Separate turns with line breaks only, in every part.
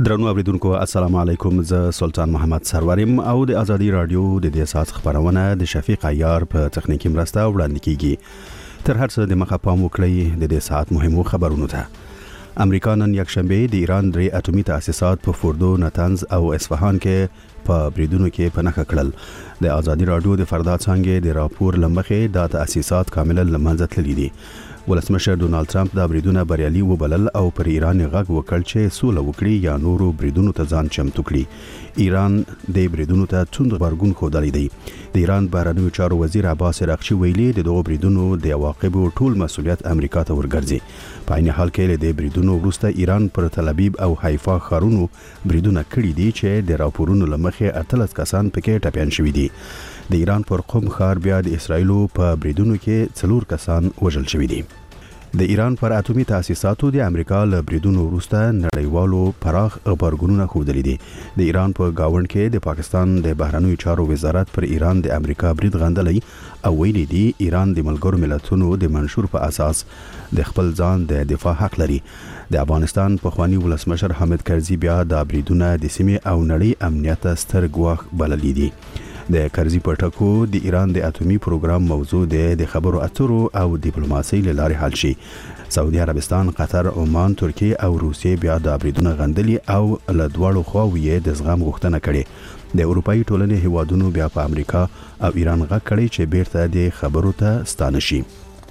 درنو اوریدونکو السلام علیکم، زه سلطان محمد سرورم او د ازادي رادیو د دې ساعت خبرونه د شفیق عیار په تخنیکی مرسته وړاندې کیږي. تر هر څه د مخه پام وکړئ د دې ساعت مهمو خبرونو ته. امریکا نن یکشنبه د ایران درې اټومي تاسیسات په فوردو، نتنز او اصفهان کې په بریدونو کې پناه کړل. د ازادي رادیو د فردا څنګه د راپور لمخې د تاسیسات کاملا لمنځه تللي دي. ولسمشر ډونالد ترامپ دا بریدونه بریالي وبلل او پر ایران غږ وکړ چې سوله وکړي یا نورو بریدونو ته ځان چمتو کړي. ایران د بریدونو ته توند غبرګون ښودلی دی. د ایران بهرنیو چارو وزیر عباس عراقچي ویلي د دغو بریدونو د عواقبو ټول مسؤلیت امریکا ته ورګرځي. په عین حال کې د بریدونو وروسته ایران پر تل ابیب او حیفا ښارونو بریدونه کړي دي چې د راپورونو لمخې 18 کسان پکې ټپیان شوي دي. د ایران پر قم ښار بیا د اسرایلو په بریدونو کې 4 کسان وژل شوي دي. د ایران پر اټومي تاسیساتو د امریکا له بریدونو وروسته نړیوالو پراخ غبرګونونه ښودلي دي. د ایران په گاوند کې د پاکستان د بهرنیو چارو وزارت پر ایران د امریکا برید غندلی او ویلي دي ایران د ملګرو ملتونو د منشور په اساس د خپل ځان د دفاع حق لري. د افغانستان پخوانی ولسمشر حامد کرزي بیا د بریدونه د سیمې او نړۍ امنیت ستر ګواښ بللی دي. د کرزي په ټکو د ایران د اټومي پروګرام موضوع د خبرو اترو او ډیپلوماسۍ له لارې حل شي. سعودي عربستان، قطر، عمان، ترکیه او روسیې بیا د بریدونه غندلي او له دواړو خواوو یې د زغم غوښتنه کړې. د اروپאי ټولنې هیوادونو بیا په امریکا او ایران غږ کړی چې بیرته د خبرو ته ستانه شي.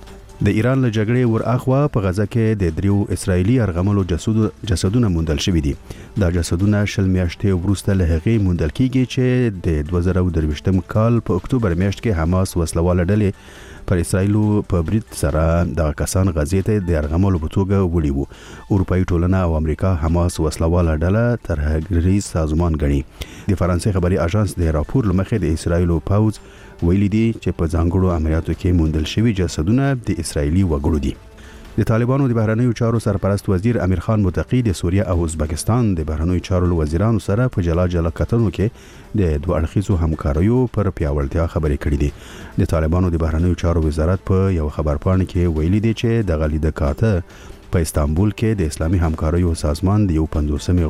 د ایران له جګړې ور اخوا په غزه کې د 3 اسرایلی ارغملو جسدونه موندل شوي دي. دا جسدونه شل میاشتې وروسته له هغې موندل کیږي چې د 2023 کال په اکتوبر میاشت کې حماس وسلواله ډلې پر اسرایلو په برید سره د کسان غزې ته د ارغملو په توګه وړي وو. اروپאי ټولنه او امریکا حماس وسلواله ډله ترهګریز سازمان ګڼي. د فرانسې خبري اژانس د راپور لمخې د اسرایلو پوځ ویلي دي چې په ځانګړو عملیاتو کې موندل شوي جسدونه د اسرایلی وګړو دي. د طالبانو د بهرنیو چارو سرپرست وزیر امیر خان متقی د سوریه او ازبکستان د بهرنیو چارو وزیرانو سره په جلا کتنو کې د دوه اړخیزو همکاریو پر پیاوړتیا خبرې کړې دي. د طالبانو د بهرنیو چارو وزارت په یو خبرپاڼه کې ویلي دی چې د غلید کاته په استانبول کې د اسلامي همکاریو سازمان د 50مې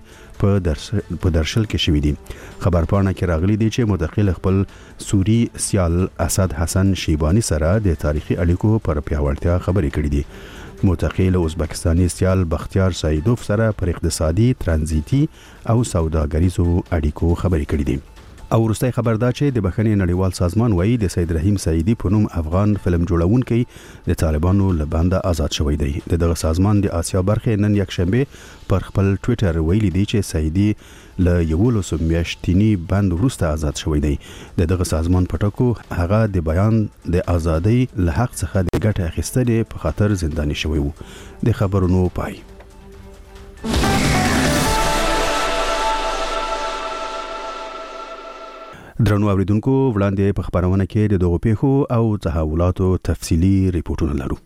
غونډې په درشل کې شوې دي. خبرپاڼه کې راغلي دي چې متقی خپل سوری سیال اسد حسن شیبانی سره د تاریخي اړیکو پر پیاوړتیا خبرې کړې دي. متقی له ازبکستاني سیال بختیار سایدوف سره پر اقتصادي، ترانزیتي او سوداګریزو اړیکو خبرې کړې دي. او وروستۍ خبر دا چې د بخښنې نړیوال سازمان وایي د سید رحیم سعیدی په نوم افغان فلم جوړونکی د طالبانو له بنده آزاد شوی دی. دغه سازمان د آسیا برخې نن یکشنبه پر خپل ټوئیټر ویلي دی چې سعیدی له 11 میاشتنی بند وروسته آزاد شوی دی. دغه سازمان په ټکو هغه د بیان د ازادۍ له حق څخه د ګټه اخیستلې په خاطر زنداني شوی وو. د خبرونو پای. درنو اوریدونکو، وړاندې په خبرونه کې د دغو پیښو او تحولاتو تفصیلی ریپورتونه لرو.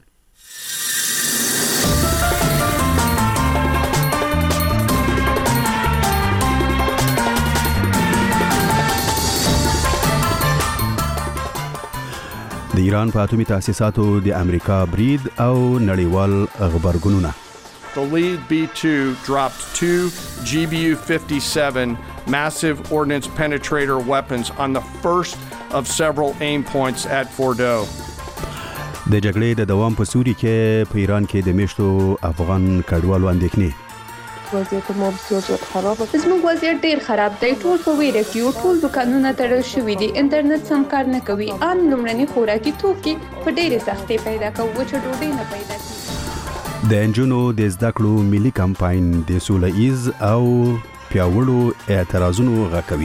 د ایران په اټومي تاسیساتو د امریکا برید او نړیوال غبرګونونه.
The lead B-2 dropped 2 GBU-57 massive ordnance penetrator weapons on the first of several aim points at Fordo.
د جګړې د دوام په سوري کې په ایران کې د میشتو افغان کډوالو اندېښنې.
وضعیت ما بسیار زیات خراب است. زموږ وضعیت ډیر خراب دی. ټول په ویره کې ټول دکانونه تړل شوي دي. انټرنیټ سم کار نه کوي. ان لومړني خوراکي توکي په ډیره سختۍ پیدا کوي. وچه ډوډۍ نه پیدا کیږي.
د انجونو د زده کړو ملي کمپاین د سوله‌ایز او پیاوړو اعتراضونو غږوي.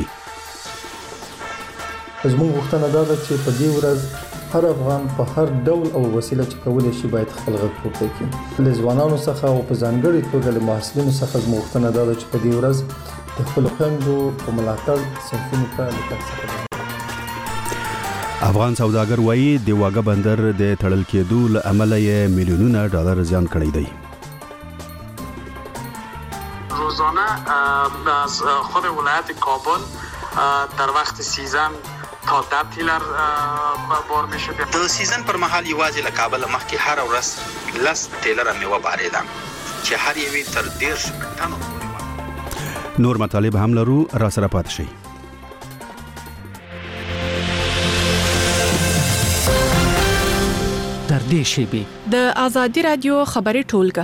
زموږ غوښتنه دا ده چې په دې ورځ هر افغان په هر ډول او وسیله چې کولی شي باید خپل غږ پورته کړي. له ځوانانو څخه او په ځانګړي توګه له محصلینو څخه زموږ غوښتنه دا ده چې په دې ورځ د خپلو خویندو په ملاتړ صنفونو ته له تګ څخه
افغان سوداګر وایي د واګه بندر د تړل کېدو له امله یې میلیونونه ډالر زیان کړی دی.
روزانه از خود ولایت کابل در وقت سیزن تا 10 تیلر بار می شده.
د سیزن پر مهال یوازې له کابل مخکې هر ورځ 10 تیلر میوه باریده چې هر یوې تر 10 ټنو.
نور مطالب هم لرو، را سره پاتې شئ.
در دې شیبې
د آزادي رادیو خبري ټولګه.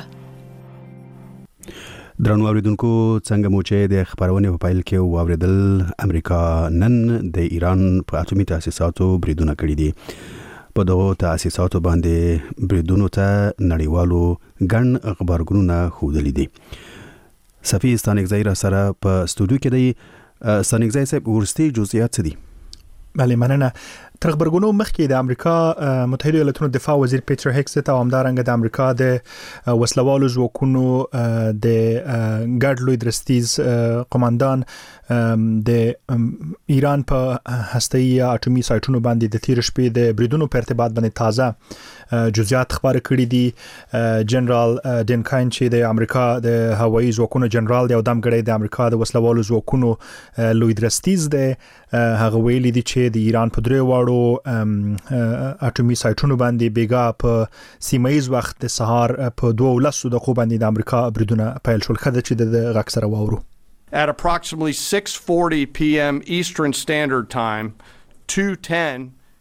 درنو اوریدونکو، څنګه مو چې د خبرونې په پیل کې واوریدل، امریکا نن د ایران په اټومي تاسیساتو بریدونه کړي دي. په دغه تاسیساتو باندې بریدونو ته نړیوالو ګڼ خبرګونونه ښودلي دي. صفي ستانکزی را سره په استودیو کې دی. ستانکزی صاحب، ورستي جزئیات څه دي؟
بله، مننه. تر خبرګونو مخکې د امریکا متحده ایالاتونو دفاع وزیر پیټر هیکس ته همدارنګه د امریکا د وسلوالو ځواکونو د ګډ لوی درستیز قوماندان د ایران په هسته‌ایي اټومي سایټونو باندې د تیر شپې د بریدونو په ارتباط باندې تازه جزئیات خبر کړي دي. جنرال ډینکاین چې د امریکا د هوایي ځواکونو جنرال دی او دمګړی د امریکا د وسلوالو ځواکونو لوی درستیز دی، هغه ویلي دي چې د ایران په درې واړو اټومي سایټونو باندې بیګا په سیمایي وخت د سهار په 2:10 دقیقو باندې د امریکا بریدونه پیل شول. خدای چې د غږ سره واورو.
At approximately 6:40 p.m. Eastern Standard Time, 2:10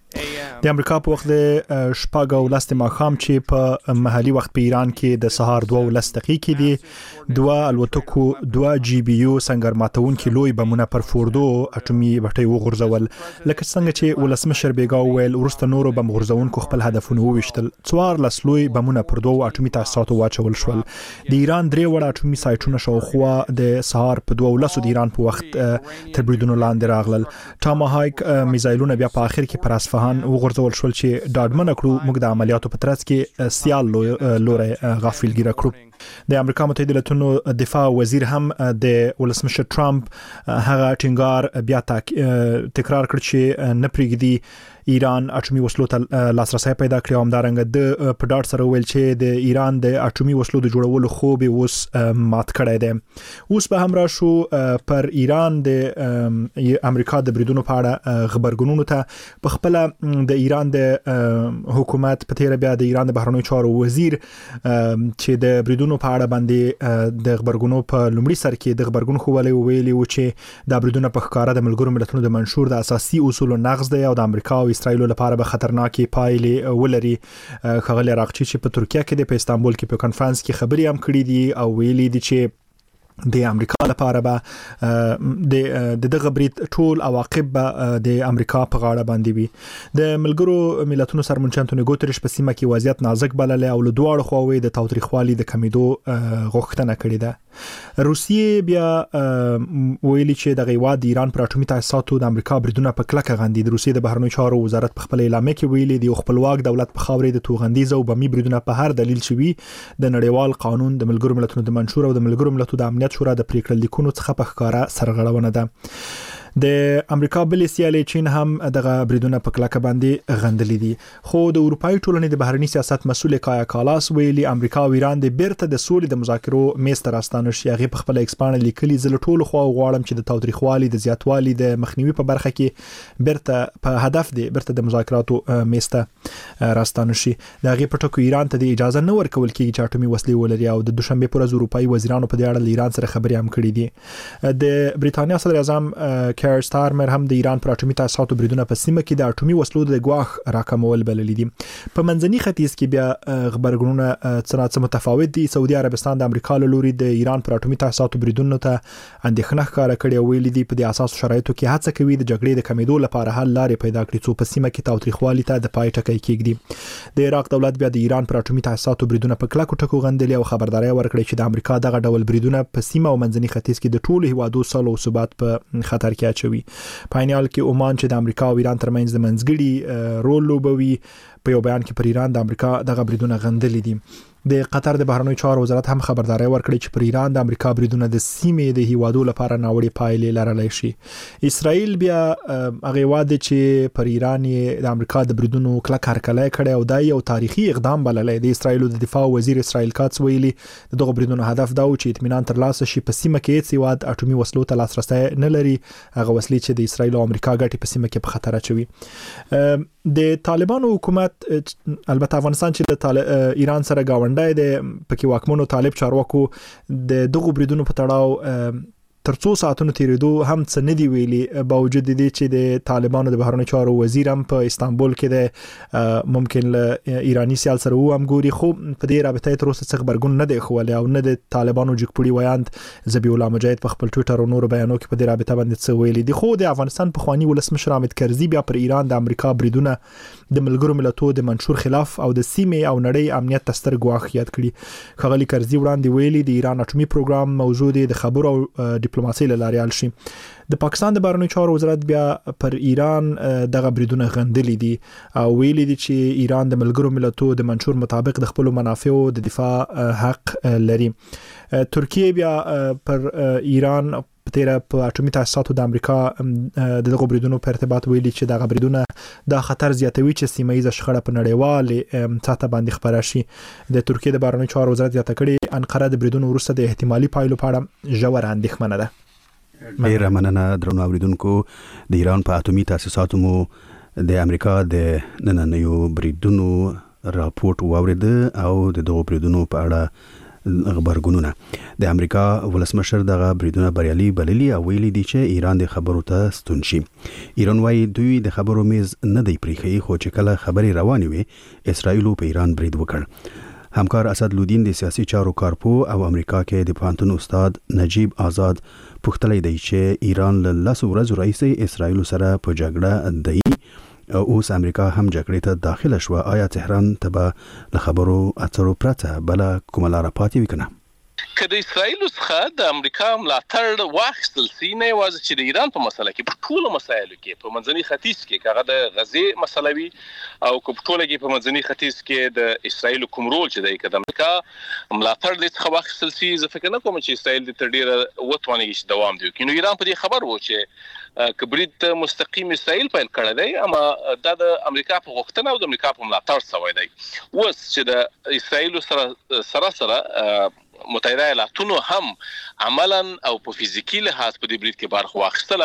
د امریکا په وخت د شپږ او لس ماښام چې په محلي وخت په ایران کې د سهار 2:10 دقیقې دي، دوه الوتکو 2 GBU سنگر ماتونکي لوی بمونه پر فوردو اټومي بټۍ وغورځول. لکه څنګه چې ولسمشر بیګا ویل، ورسته نورو بم غورځونکو خپل هدفونه وویشتل. 14 لوی بمونه پر 2 اټومي تاسیساتو واچول شول. د ایران 3 وړ اټومي سایټونه شاوخوا د سهار په 2:10 د ایران په وخت تر بریدونو لاندې راغلل. ټاماهایک میزایلونه بیا په اخر کې پر اصفهان وغورځول شول چې ډاډمنه کړو موږ د عملیاتو په ترڅ کې سیال لوري غافلګیره کړو. د امریکا متحده ایالاتونو دفاع وزیر هم د ولسمشر ټرمپ هغه ټینګار بیا تکرار کړ چې نه پرېږدي ایران اټومي وسلو ته لاسرسي پیدا کړي. همدارنګه د په ډاډ سره ویل چې د ایران د اټومي وسلو د جوړولو خوب اوس مات کړی دی. اوس به هم راشو پر ایران د امریکا د بریدونو په اړه خبرګونونو ته. په خپل د ایران د حکومت په تیر بیا د ایران د بهرنیو چارو وزیر چې د بریدونو په اړه باندې د خبرګونو په لومړي سر کې د خبرګون خوالي ویلي و چې د بریدونو په ښکارا د ملګرو ملتونو د منشور د اساسي اصولو نقض دی او د امریکا او اسرائیل لپاره به خطرناکي پایلې ولري. خغل راغچی چې په ترکیه کې د استانبول کې په کانفرنس کې خبري هم کړې دي او ویلي دي چې د امریکا لپاره به د دغه برید ټول عواقب به د امریکا په غاړه باندې وي. د ملګرو ملتونو سرمنشي انټونیو ګوتریش په سیمه کې وضعیت نازک بللی او له دواړو خواوې د تاوتریخوالي د کمیدو غوښتنه کړې ده. روسیې بیا ویلي چې د غیواد د ایران پر اټومي تاسیساتو د امریکا بریدونه په کلکه غندي. د روسیې د بهرنیو چارو وزارت په خپل اعلامیه کې ویلي دی خپلواک دولت په خاورې د توغندیز او بمي بریدونه په هر دلیل شوي د نړیوال قانون، د ملګرو ملتونو د منشور او د ملګرو ملتونو د امنیت شورا د پریکړه لیکونو څخه په ښکارا سرغړونه ده. د امریکا بلې سیالي چین هم دغه بریدونه په کلکه باندې غندلې دي. خو د اروپאי ټولنې د بهرنی سیاست مسؤل کایا کالاس ویلي امریکا او ایران د بیرته د سولې د مذاکرو میز ته راستانه شي. هغه په خپل ایکسپان لیکلي زل ټولو خو غواړم چې د تاوتریخوالي د زیاتوالي د مخنیوي په برخه کې بیرته په هدف دی بیرته د مذاکراتو میز ته راستانه شي. د هغه په ټکو ایران ته د اجازه نه ورکول کېږي چې اټومي وسلې ولري او د دوشنبه پر ورځ اروپאי وزیرانو په دې اړه ایران سره خبرې هم کړې دي. د بریتانیا صدر اعظم کیر سټارمر هم د ایران پر اټومي تاسیساتو بریدونه په سیمه کې د اټومي وسلو د ګواښ راکمول بللي دي. په منځني ختیځ کې بیا خبرګونونه څه متفاوت دي. سعودي عربستان د امریکا له لوري د ایران پر اټومي تاسیساتو بریدونو ته اندېښنه ښکاره کړې او ویلي دي په دې اساس شرایطو کې هڅه کوي د جګړې د کمیدو لپاره حل لارې پیدا کړي څو په سیمه کې تاوتریخوالي ته د پای ټکی کېږدي. د عراق دولت بیا د ایران پر اټومي تاسیساتو بریدونه په کلکو ټکو غندلي او خبرداري ورکړي چې د امریکا دغه ډول بریدونه په سیمه او منځني ختیځ کې د ټولو هیوادو سولې او ثبات په خطر کې اچوي. پاینال کې عمان چې د امریکا او ایران ترمنځ د منځګړي رول لوبوي په یو بیان کې پر ایران د امریکا دغه بریدونه غندلي دي. د قطر د بهرنیو چارو وزارت هم خبرداري ورکړي چې پر ایران د امریکا بریدونه د سیمې د هیوادو لپاره ناوړي پایلې لرلی شي. اسرائیل بیا هغه واده چې پر ایران د امریکا د بریدونو کلک هرکلی کړي او دا یو تاریخي اقدام بللی. د اسرائیل د دفاع وزیر اسرائیل کاتس ویلي دغه بریدونو هدف دا و چې اطمینان ترلاسه شي په سیمه کې هیڅ هیواد اټومي وسلو ته لاسرسي نه لري. هغه وسلې چې د اسرائیل او امریکا ګټې په سیمه کې په خطر اچوي. د طالبانو حکومت البته افغانستان چې د ایران سره گاونډای دی پکې واکمنو طالب چارواکو د دغه بریدونو په تړاو ترڅو ساعتونو تیریدو هم څه نه دی ویلي، باوجود دې چې د طالبانو د بهرنیو چارو وزیر هم په استانبول کې د ممکن له ایرانی سیال سره و هم ګوري، خو په دې رابطه تر اوسه څه خبرګون نه دی خولی او نه د طالبانو جګپوړي ویاند ذبیح الله مجاهد په خپل ټویټر او نورو بیانو کې په دې رابطه باندې څه ویلي دي. خو د افغانستان پخوانی ولسمشر حامد کرزي بیا پر ایران د امریکا بریدونه د ملګرو ملتونو د منشور خلاف او د سیمې او نړۍ امنیت ته ستر ګواښ یاد کړي. ښاغلي کرزي وړاندې ویلي د ایران اټومي پروګرام موضوع دی د خبرو او ډیپلوماسۍ له لارې حل شي. د پاکستان د بهرنیو چارو وزارت بیا پر ایران دغه بریدونه غندلي دي او ویلي دي چې ایران د ملګرو ملتونو د منشور مطابق د خپل منافعو د دفاع حق لري. ترکیه بیا پر ایران تیرا په اټومي تاسیساتو د امریکا دغه بریدونو په ارتباط ویلي چې دغه بریدونه د خطر زیاتوي چې سیمه ییزه شخړه په نړیوال سطح باندې خبره شي. د ترکیه د بهرنیو چارو وزارت یاته کړي انقره د بریدونو وروسته د احتمالي پایلو په اړه ژور اندېښمنه ده.
ډیره مننه درنو اوریدونکو. د ایران په اټومي تاسیساتو مو د امریکا د نننیو بریدونو راپورټ واورید او د دغو بریدونو په اړه خبرګونونه. د امریکا ولسمشر دغه بریدونه بریالي بللي او ویلي دي چې ایران د خبرو ته ستون شي. ایران وايي دوی د خبرو میز نه دی پریخي، خو چې کله خبري روانې وي اسرائیل په ایران برید وکړ. همکار اسدالدین د سیاسي چارو کارپو او امریکا کې د پوهنتون استاد نجیب آزاد پوښتلی دی چې ایران له 10 ورځو راهیسې اسرائیل سره په جګړه دی او اوس امریکا هم جګړې ته داخله شوه. آیا تهران ته به له خبرو اترو پرته بله کومه لاره پاتې وي که نه؟
که د اسرائیل څخه د امریکا ملاتړ واخیستل سي، نه یوازې چې د ایران په مسله کې، په ټولو مسایلو کې، په منځني ختیځ کې هغه د غزې مسله وي او که په ټوله کې په منځني ختیځ کې د اسرائیل کوم رول چې دی، که د امریکا ملاتړ دې څخه واخیستل سي، زه فکر نه کوم چې اسرائیل دې تر ډیره وتوانېږي چې دوام دی وکړي. نو ایران په دې خبر و چې که برید مستقیم اسرائیل پیل کړی دی، اما دا د امریکا په غوښتنه او د امریکا په ملاتړ شوی دی. اوس چې د اسرائیل سره متحده ایالاتونو هم عملا او په فزیکی لحاظ په دې برید کې برخه واخیستله،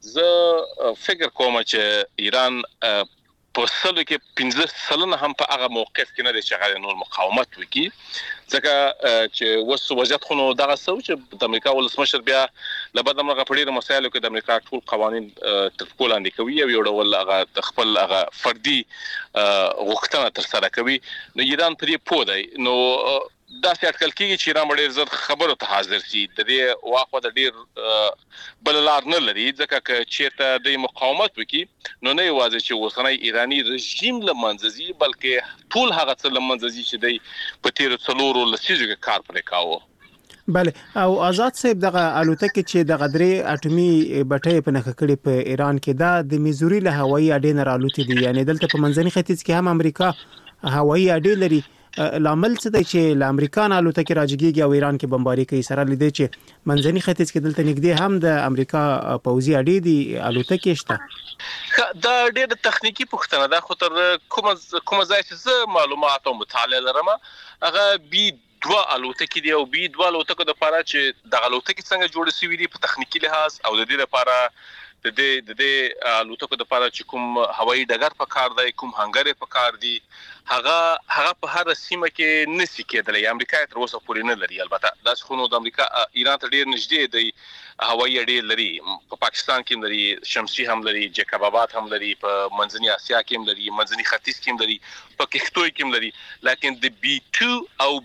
زه فکر کوم چې ایران په سلو کې 15 هم په هغه موقف کې نه دی چې هغه نور مقاومت وکړي، ځکه چې اوس وضعیت خو نو دغه څه چې د امریکا ولسمشر بیا له بده مرغه په ډېرو مسایلو کې د امریکا ټول قوانین تر پښو لاندې کوي او یو ډول هغه د خپل هغه فردي غوښتنه ترسره کوي. نو ایران په دې پوه دی. نو داسې اټکل کېږي چې ایران ډېر زر خبرو ته حاضر شي. د دې واخوا د ډېر بل لار نه لري، ځکه که چېرته د مقاومت وکړي نو نه یوازې چې اوسنی ایراني رژیم له منځه ځي، بلکې ټول هغه څه له منځه ځي چې دی په تېرو 4 لسیزو کې کار پرې کاوه.
بله، او آزاد صاحب دغه الوتکې چې دغه درې اټومي بټۍ په نښه کړې په ایران کې، دا د میزوري له هوایي اډې نه رالوتې دي، یعنی دلته په منځني ختیځ کې هم امریکا هوایي اډې لري. لامل څه دی چې له امریکا نه الوتکې راجګيږي او ایران کې بمباري کوي؟ سره لیدي چې منځني ختیځ کې دلته نږدې هم د امریکا پوځي اډې دي، الوتکې شته.
دا ډېر تخنیکی پوښتنه ده، خو تر کومه ځای چې زه معلومات او مطالعه لرم هغه B2 الوتکې دي او B2 الوتکو د لپاره چې د الوتکې څنګه جوړ شوی دي په تخنیکی لحاظ او د دې لپاره د دې الوتکو د لپاره چې کوم هوایي ډګر په کار دی، کوم هنګر په کار دی، هغه په هر سیمه کې نسی کېدلی. امریکا تر اوسه پورې نه لري. البته دا خو نو د امریکا ایران ته ډیر نږدې دی، هوایي اډې لري، په پاکستان کې لري، شمسي هم لري، جیکب آباد هم لري، په منځني اسیا کې هم لري، منځني ختیځ کې هم لري، په کښتوی کې هم لري. لیکن د B2 او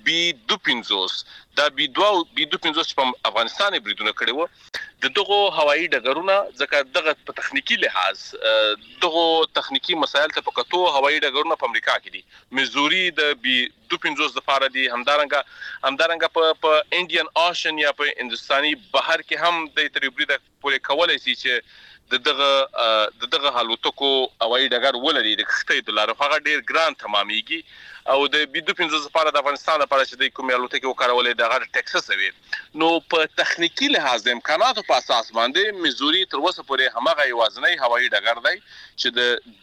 B2 دا B2 او B2 چې په افغانستان بریدونه کړي وو، دغه هوایي ډګرونه ځکه دغه په تخنیکی لحاظ دغه تخنیکی مسایل ته پکتو هوایي ډګرونه په امریکا کې دي. میزوري د B2 لپاره دي، همدارنګه په انډین اوشن یا په هندستاني بحر کې هم د تربرید پورې کولای شي چې دغه الوتکو هوایي ډګر ولري. د کښتۍ د لارو هغه ډیر ګران تمامېږي او د B2 لپاره د افغانستان لپاره چې د کومې الوتکې وکارولې د ټکساس وي. نو په تخنیکی لحاظ د امکاناتو په اساس باندې میزوري تر اوسه پورې همغه یوازنی هوایي ډګر دی چې د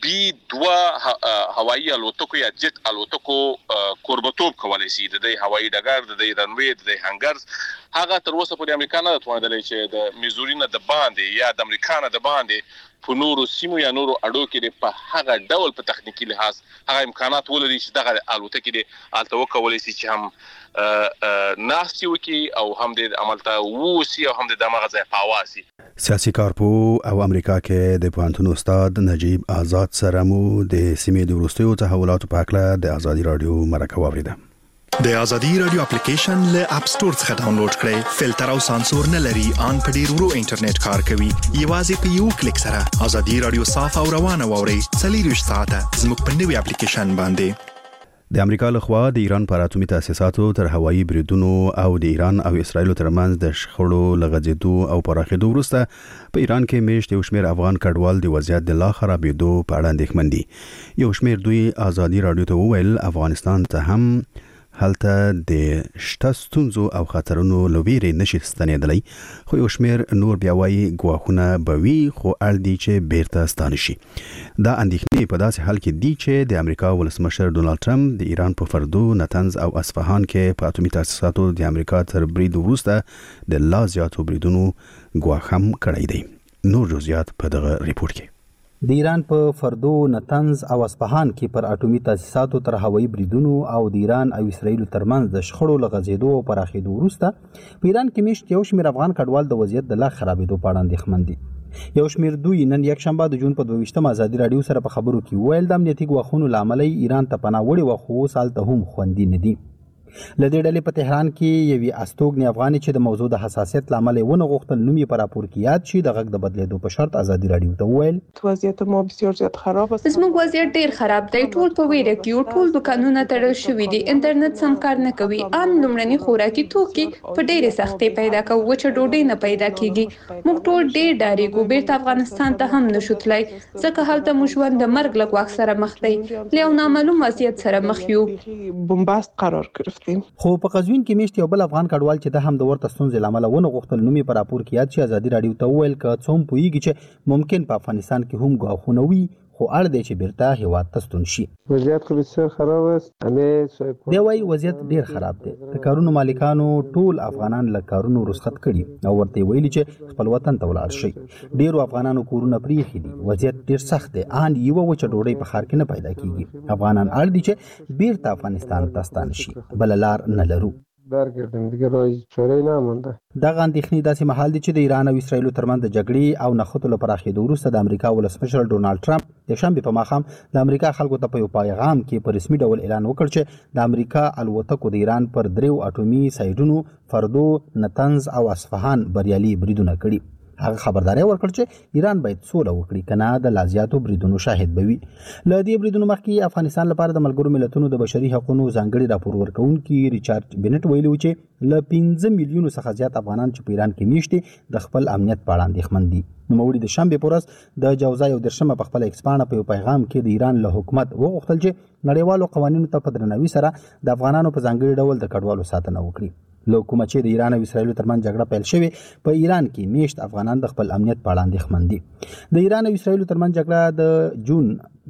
B2 هوایي الوتکو یا جټ الوتکو کوربتوب کولای شي. د هوایي ډګر، د رنوي، د هنګرز هغه تر اوسه پورې امریکا نه توانیدلی چې د میزوري نه د باندې یا د امریکا نه د باندې باندې په نورو سیمو یا نورو اډو کې په هغه ډول په تخنیکی لحاظ هغه امکانات ولري چې دغه الوتکې د الته وکولای شي چې هم ناستي وکي او هم د عملته ووسی او هم د دماغ ځای پاواسي.
سیاسي کارپو او امریکا کې د پوهنتون استاد نجیب آزاد سره مو د سیمې د وروستیو تحولاتو په اړه د ازادي رادیو مرکه واوریده.
د ازادي رادیو اپلیکیشن له اپ سٹور څخه ډاونلوډ کړئ. فلټر او سانسور نه لري، ان په ډیر ورو انټرنیټ کار کوي. یوازې په یو کلیک سره ازادي رادیو صاف او روانه واورئ. 24 ساعته زموږ په نوې اپلیکیشن باندې.
د امریکا لخوا د ایران پر اتومي تاسیساتو تر هوایي بریدونو او د ایران او اسرایل ترمنځ د شخړو لغځېدو او پراخېدو وروسته په ایران کې میشت یو شمېر افغان کډوال د وضعیت د لا خرابېدو په اړه اندېښمن دي. یو شمېر دوی ازادي رادیو ته وویل افغانستان ته هم هلته د شته ستونزو او خطرونو لویرې نشي ستنېدلی، خو یو شمېر نور بیا وایي ګواښونه به وي خو اړ دي چې بیرته ستانه شي. دا اندېښنې په داسې حال کې دي چې د امریکا ولسمشر ډونالد ټرمپ د ایران په فردو، نتنز او اصفهان کې په اتومي تاسیساتو د امریکا تر برید وروسته د لا زیاتو بریدونو ګواښ هم کړی دی. نور جزئیات په دغه ریپورت کې.
د ایران په فردو، نتنز او اصفهان کې پر اټومي تاسیساتو تر هوایي بریدونو او د ایران او اسرایل ترمنځ د شخړو لغځېدو او پراخېدو وروسته په ایران کې میشت یو شمېر افغان کډوال د وضعیت د لا خرابېدو په اړه اندېښمن دي. یو شمېر دوی نن یکشنبه د جون په 22 ازادي رادیو سره په خبرو کې وویل د امنیتي ګواښونو له امله ایران ته پناه وړي و خو اوس هلته هم خوندي نه دي. له دې ډلې په تهران کې یوې استوګنې افغاني چې د موضوع د حساسیت له امله ونه غوښتل نوم یې په راپور کې یاد شي د غږ د بدلېدو په شرط ازادي رادیو ته وویل
وضعیت ما بسیار زیات خراب است. زموږ وضعیت ډیر خراب دی. ټول په ویره کې یو، ټول دکانونه تړل شوي دي، انټرنیټ سم کار نه کوي، عام لومړني خوراکي توکي په ډېرې سختۍ پیدا کوي، وچه ډوډۍ نه پیدا کیږي. موږ ټول ډیر ډارېږو، بیرته افغانستان ته هم نشو تللی ځکه هلته مو ژوند د مرګ له ګواښ سره مخ دی، له یو نامعلوم وضعیت سره مخ یو.
بنبست قرار گرفتیم.
خو په قزوین کې میشت یو بل افغان کډوال چې د هم د ورته ستونزې له امله ونه غوښتل نوم یې په راپور کې یاد شي ازادي رادیو ته وویل که څه هم پوهیږي چې ممکن په افغانستان کې هم ګواښونه وي خو اړ دی چې بیرته هیواد ته ستون شي.
وضعیت خو بسیار خراب است.
دی وايي وضعیت ډیر خراب دی. د کارونو مالکانو ټول افغانان له کارونو رخصت کړي او ورته ویلي چې خپل وطن ته ولاړ شي. ډیرو افغانانو کورونه پریښي دي. وضعیت ډیر سخت دی. ان یو وچه ډوډۍ په ښار کې نه پیدا کیږي. افغانان اړ دي چې بیرته افغانستان ته ستانه شي. بل لار نه لرو.
برگردیم دیگه راه چاره‌ای نمونده.
دغه اندېښنې داسې مهال دي چې د ایران او اسرایل ترمنځ د جګړې او نښتو له پراخېدو وروسته د امریکا ولسمشر ډونالد ټرمپ د شنبې په ماښام د امریکا خلکو ته په یو پیغام کې په رسمي ډول اعلان وکړ چې د امریکا الوتکو د ایران پر 3 اټومي سایډونو فردو، نتنز او اصفهان بریالي بریدونه کړي. هغه خبرداري ورکړ چې ایران باید سوله وکړي کنه د لازیاتو بریدونو شاهد بوي. له دې بریدونو مخکې افغانستان لپاره د ملګرو ملتونو د بشري حقوقو ځانګړي راپور ورکونکي ریچارډ بنټ ویلي و چې له 15 میلیونو څخه زیات افغانان چې په ایران کې میشتي د خپل امنیت په اړه اندېښمن دي. نوموړي د شنبې په ورځ د جوزا یو درشمه په خپل ایکسپانه په پیغام کې د ایران له حکومت وغوښتل چې نړیوالو قوانینو ته په درناوي سره د افغانانو په ځانګړي ډول د کډوالو ساتنه وکړي. له کومه چې د ایران او اسرایل ترمنځ جګړه پیل شوې په ایران کې میشت افغانان د خپل امنیت په اړه اندېښمن دي. د ایران او اسرایل ترمنځ جګړه د جون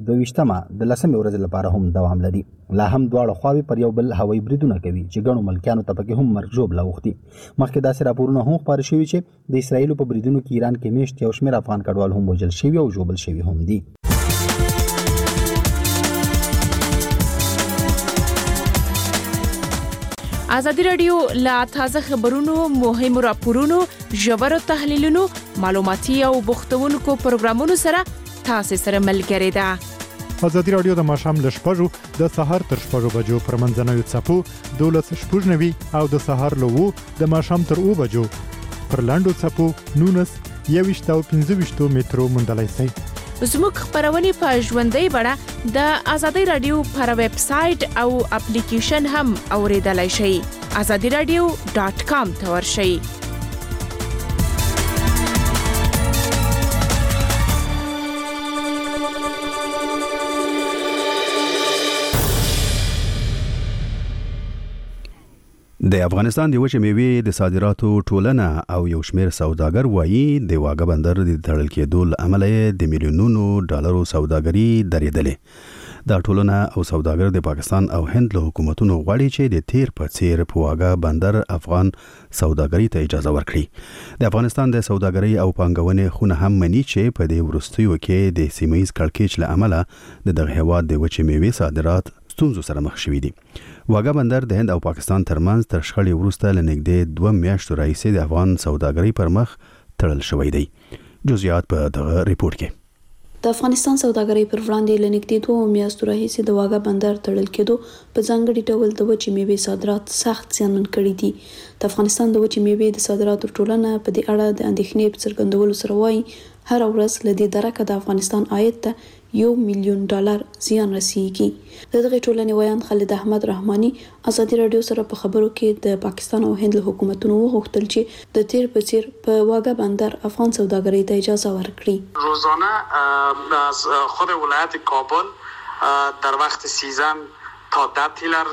22 د 10 ورځې لپاره هم دوام لري. لا هم دواړه خواوې پر یو بل هوایي بریدونه کوي چې ګڼو ملکیانو ته پکې هم مرګ ژوبله اوښتي. مخکې داسې راپورونه هم خپاره شوي چې د اسرایل په بریدونو کې ایران کې میشت یو شمېر افغان کډوال هم وژل شوي او ژوبل شوي هم دي.
ازادي رادیو لا تازه خبرونو، مهمو راپورونو، ژورو تحلیلونو، معلوماتي او بوختونکو پروګرامونو سره تاسو سره ملګری ده.
ازادي رادیو د ماښام له 6 د سهار تر 6 بجو پر منځنوي څپو 12:90 او د سهار له 2 د ماښام تر 2 بجو پر لاندو څپو 19 او 15 مترو مندلای شي.
زموږ خبرونه په ژوندۍ بڼه د ازادي رادیو پر ویب سټ او اپلیکیشن هم اوریدلای شئ. azadiradio.com ته ورشئ.
د افغانستان د وچې میوې د صادراتو ټولنه او یو شمېر سوداګر وایي د واګه بندر د تړل کېدو له امله د میلیونونو ډالرو سوداګري درېدلې. د ټولنه او سوداګر د پاکستان او هند له حکومتونو غواړي چې د تیر په څیر په واګه بندر افغان سوداګري ته اجازه ورکړي. د افغانستان د سوداګري او پانګونې خونه هم مني چې په دې وروستیو کې د سیمه‌ییز کړکېچ له امله د هېواد د وچې میوې صادرات ستونزو سره مخ شوي دي. واګه بندر د هند او پاکستان ترمنځ تر شخړې وروسته لنږدې 2 میاشتو راهیسې د افغان سوداګرۍ پر مخ تړل شوی دی. جزئیات په دغه ریپورت کې.
د افغانستان سوداګرۍ پر وړاندې لنږدې 2 میاشتو راهیسې د واګه بندر تړل کېدو په ځانګړي ډول د وچې میوې صادرات سخت زیانمن کړي دي. د افغانستان د وچې میوې د صادراتو ټولنه په دې اړه د اندېښنې په څرګندولو سره وایي هر ورځ له دې درکه د افغانستان عاید ته $1 ملیون زیان رسیږي. د دغه ټولنې ویان خالد احمد رحماني ازادي رادیو سره په خبرو کې د پاکستان او هند له حکومتونو وغوښتل چې د تیر په څیر په واګه بندر افغان سوداګرۍ ته اجازه ورکړي.
روزانه از خود ولایت کابل در وقت سیزن تا 10 تیلر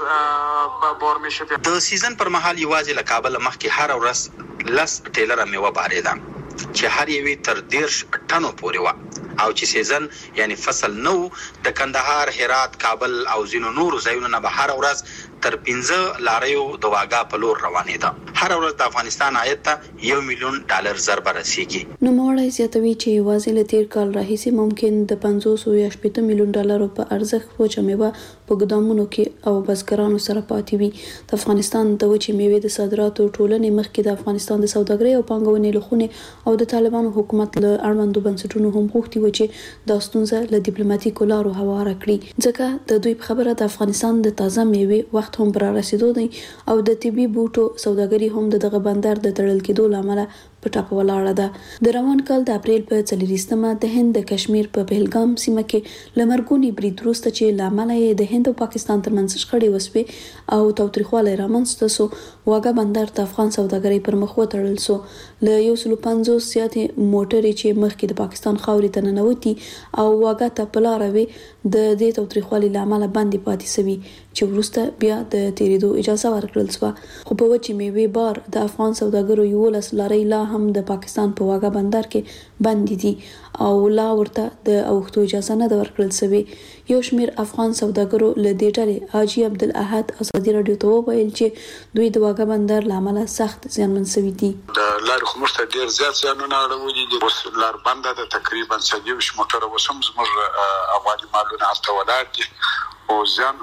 بار میشه.
د سیزن پر مهال یوازې له کابل مخکې هر ورځ 10 ټیلر میوه باریده چې هر یوې تر 10 ټنو پورې و او چې سیزن یعنی فصل نو د کندهار، هرات، کابل او ځینو نورو ځایونو نه به هر ورځ تر 15 لاریو د واګه په لور روانې ده. هر ورځ د افغانستان عاید ته $1 ملیون ضربه رسیږي.
نو موړی زیاتوي چې یوازې له تیر کال راهیسې ممکن د 500 یا 80 میلیون ډالرو په ارزښت وچه میوه په ګدامونو کې او بزګرانو سره پاتې وي. د افغانستان د وچې میوې د صادراتو ټولنې مخکې د افغانستان د سوداګرۍ او پانګونې لخوا او د طالبانو حکومت له اړوندو بنسټونو هم غوښتي و چې د ستونزه له ډیپلوماټیکو لارو هواره کړي، ځکه د دوی په خبره د افغانستان د تازه میوې وخت هم پر رسیدو دی او د طبي بوټو سوداګري هم دغه بندر د تړل کېدو لامل په ټاپ ولاړه ده. د روان کال د اپریل په 24مه د هند د کشمیر په پهلګام سیمه کې لمرګونی برید وروسته چې لامل یې د هند او پاکستان ترمنځ شخړې وسوې او تاوتریخوالی رامنځته سو، واګه بندر د افغان سوداګرۍ پر مخ وتړل سو. له 150 زیاتې موټرې چې مخکې د پاکستان خاورې ته ننوتي او واګه ته په لاره وي د دې تاوتریخوالي لامل باندې پاتې سوي چې وروسته بیا د تیریدو اجازه ورکړل سو. خو په وچې میوې بار د افغان سوداګرو 11 لارۍ لا هم د پاکستان په واګه بندر کې بند دي او لا ورته د اوښتو اجازه نه ده ورکړل سوی. یو شمیر افغان سوداګرو له دې ډلې حاجي عبدالاحد ازادي رادیو ته وویل چې دوی د واګه بندر له امله سخت زیانمن سوي دي.
د لارې خو موږ ته ډېر زیات زیانونه اړولي دي. اوس لار بنده ده، تقریبا 30 موټره اوس هم زموږ افغاني مالونه هلته ولاړ دي او زیان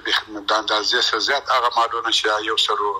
د اندازې زیات هغه مالونه چې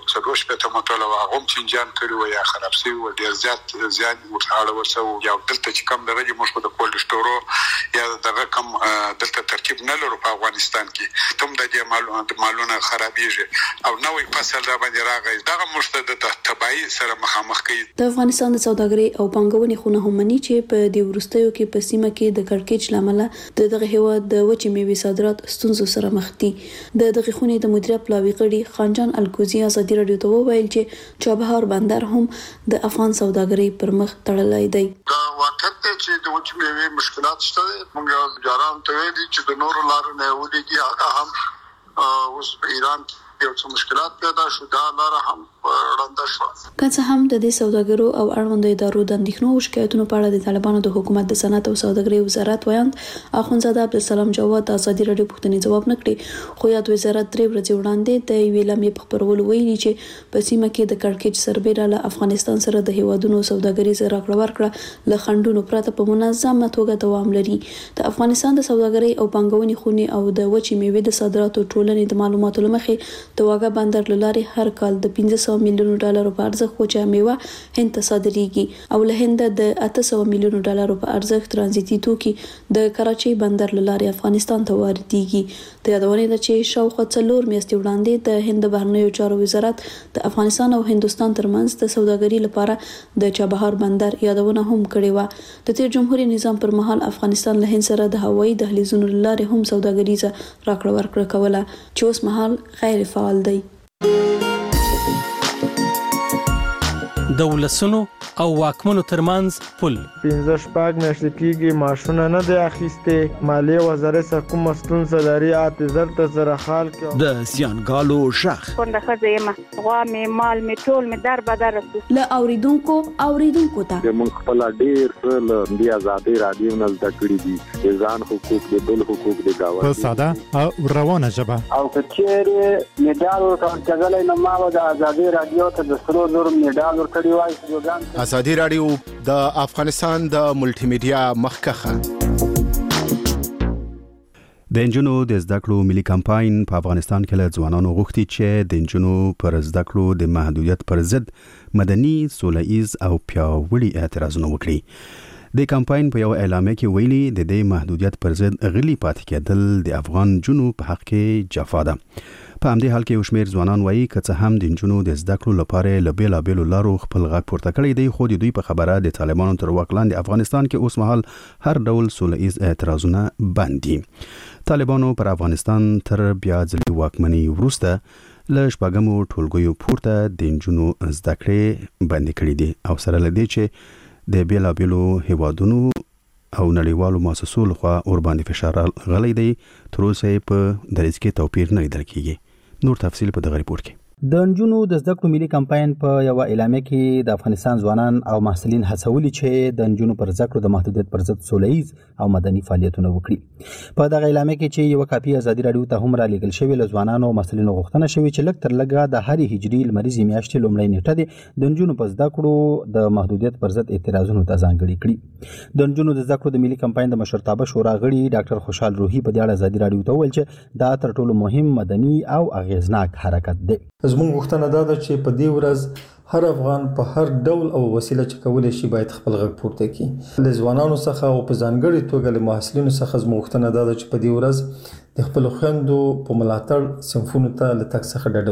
140 موټره هغه هم چینجان کړي و یا خراب شوي و، ډېر زیات زیان ورته اړول شوی. یا دلته چې کم درجه موږ د کولډ سټورو یا دغه کم دلته ترکیب نه لرو په افغانستان کې، تم د دې مالونه خرابېږي او نوې فصل را باندې راغی، دغه موږ ته د تباهي سره مخامخ کوي.
د افغانستان د سوداګرۍ او پانګونې خونه هم مني چې په دې وروستیو کې په سیمه کې د کړکېچ لامل دغه هیواد د وچې میوې صادرات ستونزو سره مخ دي. د دغه خونې د مدیریت پلاوي غړي خانجان الکوزي ازادي رادیو ته وویل چې چابهار بندر هم د افغان سوداګرۍ پر مخ تړلی دی.
دا واقعیت دی چې د وچې میوې مشکلات شته. موږ جاران ته ویلي چې د نورو لارو نه ولېږي، هغه هم اوس په ایران کې یو څه مشکلات پیدا شو، دا لاره هم ړنده شوه.
که څه هم د دې سوداګرو او اړوندو ادارو د اندېښنو او شکایتونو په اړه د طالبانو د حکومت د صنعت او سوداګرۍ وزارت ویاند اخوندزاده عبدالسلام جواد د ازادي رادیو پوښتنې ځواب نه کړي، خو یاد وزارت 3 ورځې وړاندې د یوې لمحې په خپرولو ویلي چې په سیمه کې د کړکېچ سربېره له افغانستان سره د هیوادونو سوداګریزه راکړه ورکړه له خنډونو پرته په منظمه توګه دوام لري. د افغانستان د سوداګرۍ او پانګونې خونې او د وچې میوې د صادراتو ټولنې د معلوماتو له مخې د واګه بندر له لارې هر کال د $500 میلیون په ارزښت وچه میوه هند ته صادریږي او له هند د $800 میلیون په ارزښت ترانزیتي توکي د کراچۍ بندر له لارې افغانستان ته واردېږي. د یادونې ده چې شاوخوا 4 میاشتې وړاندې د هند بهرنیو چارو وزارت د افغانستان او هندوستان ترمنځ د سوداګرۍ لپاره د چابهار بندر یادونه هم کړې وه. د تیر جمهوریت نظام پر مهال افغانستان له هند سره د هوایي دهلیزونو له لارې هم سوداګریزه راکړه ورکړه کوله چې اوس مهال غیر فعال دی.
د ولسونو او واکمنو ترمنځ پل.
15 میاشتې کېږي معاشونه نه دی اخیسته. مالیه وزارت سره کوم ستونزه لري اعتذار ته سره حال کې.
د زیانګالو شخ
څنګه خځه یم غوا مې مال مې ټول مې در بدر
ل اوریدونکو ته
موږ خپل ډیر څه د آزادۍ رادیو نه زده کړی دي ځان حقوق د بل حقوق د گاوه
په ساده او روانه ژبه
او کچېره میډال ورکړل نو ما د آزادۍ رادیو ته د سرو زر میډال ورکړی وای.
آزادۍ رادیو د افغانستان د ملټي میډیا مخکخه.
د انجونو د زده کړو ملي کمپاین په افغانستان کې له ځوانانو غوښتي چې د انجونو پر زده کړو د محدودیت پر ضد مدني سوله‌ایز او پیاوړي اعتراضونه وکړي. د کمپاین په یو اعلامیه کې ویلي د دې محدودیت پر ضد غلي پاتې کېدل د افغان جنو په حق کې جفا ده. په همدې حال کې شمیر ځوانان وایي که څه هم د انجونو د زده کړو لپاره له بیلابېلو لارو خپل غږ پورته کړی دی، خو د دوی په خبره د طالبانو تر واک لاندې افغانستان کې اوس مهال هر ډول سوله‌ایز اعتراضونه بند دي. طالبانو پر افغانستان تر بیا ځلي واکمنۍ وروسته له شپږمو ټولګیو پورته د انجونو زده کړې بندې کړې دي او سره له دې چې د بیلابېلو هیوادونو او نړیوالو مؤسسو لخوا اورباندې فشار غلی دی، تر اوسه په دریځ کې توپیر نه لیدل کیږي. نور تفصیل په دغه ریپورت کې.
د انجونو د زده کړو ملي کمپاین په یو اعلامیه کې د افغانستان ځوانان او محصلین هڅولي چې د انجونو پر زده کړو د محدودیت پر ضد سوله‌ایز او مدني فعالیتونه وکړي. په دغه اعلامیه کې چې یو کاپي آزادي رادیو ته هم را لېږل شوی له ځوانانو او محصلینو غوښتنه شوې چې لږ تر لږه د هرې هجري لمریزې میاشتې لومړۍ نیټه د انجونو په زده کړو د محدودیت پر ضد اعتراضونو ته ځانګړې کړي. د انجونو د زده کړو د ملي کمپاین د مشرتابه شورا غړي ډاکټر خوشحال روحي په دې اړه آزادي رادیو ته وویل چې دا تر ټولو مهم مدني او اغیزناک حرکت دی.
زموږ غوښتنه دا ده چې په دې ورځ هر افغان په هر ډول او وسیله چې کولای شي باید خپل غږ پورته کړي. له ځوانانو څخه او په ځانګړي توګه له محصلینو څخه زموږ غوښتنه دا ده چې په دې ورځ د خپل خويندو په ملاتړ صنفونو ته له تک څخه ډډه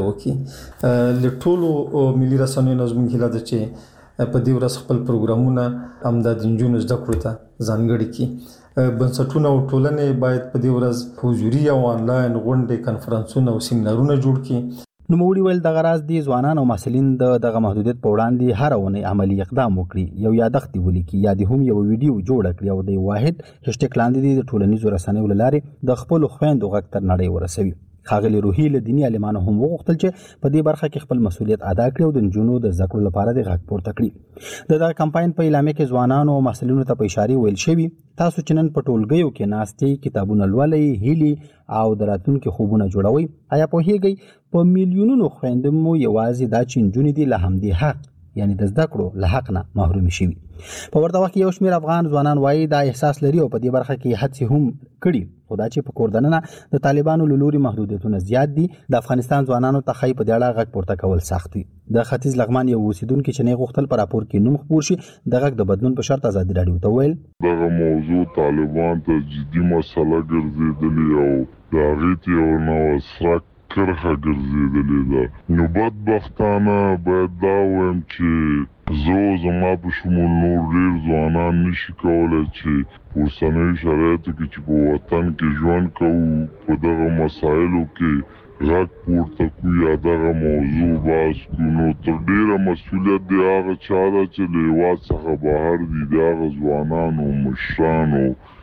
وکړي. له ټولو ملي رسنیو زموږ هیله ده چې په دې ورځ خپل پروګرامونه هم د انجونو زده کړو ته ځانګړي کړي. بنسټونه او ټولنې باید په دې ورځ حضوري او آنلاین غونډې، کنفرانسونه او سیمینارونه جوړ کړي.
نوموړي ویل دغه راز دي ځوانان او محصلین دغه محدودیت په وړاندې هر ونه عملی اقدام وکړي، یو یادښت ولیکي یا د هم یو ویډیو جوړ کړي او د واحد هشټیګ لاندې د ټولنیزو رسنیو لارې د خپل خويندو غږ تر نړۍ ورسوي. ښاغلي روحي له دیني عالمانو هم وغوښتل چې په دې برخه کې خپل مسؤلیت ادا کړي او د نجونو د زده کړو لپاره د غږ پورته کړي. دغه کمپاین په اعلامیه کې ځوانانو او محصلینو ته په اشاره ویل شوی تاسو چې نن په ټولګیو کې ناستئ، کتابونه لولئ، هیلي او د راتلونکي خوبونه جوړوئ، آیا پوهیږئ په میلیونونو خویندې مو یوازې دا چې نجونې دي له همدې حق یعنی د زده کړو له حق نه محروم شوي. په ورته وخت کې یو شمېر افغان ځوانان وایي دا احساس لري او په دې برخه کې هڅې هم کړي، خو دا چې په کور دننه د طالبانو له لوري محدودیتونه زیات دي، د افغانستان ځوانانو ته ښایي په دې اړه غږ پورته کول سخت وي. د ختیځ لغمان یو اوسیدونکي چې نه غوښتل په راپور کې نوم خپور شي د غږ د بدلون په شرط آزادي رادیو ته ویل
دغه موضوع طالبان ته جدي مسله ګرځېدلې او د هغې یو نوسره کرخه ګرځېدلې ده. نو بدبختانه باید دا وایم چې زه زما په شمول نور ډېر ځوانان نشي کولی چې په اوسنیو شرایطو کې چې په وطن کې ژوند کوو په دغه مسایلو کې غږ پورته کړو یا دغه موضوع بحث کړو. نو تر ډېره مسؤلیت د هغه چا ده چې له هېواد څخه بهر دي، د هغه ځوانانو، مشرانو،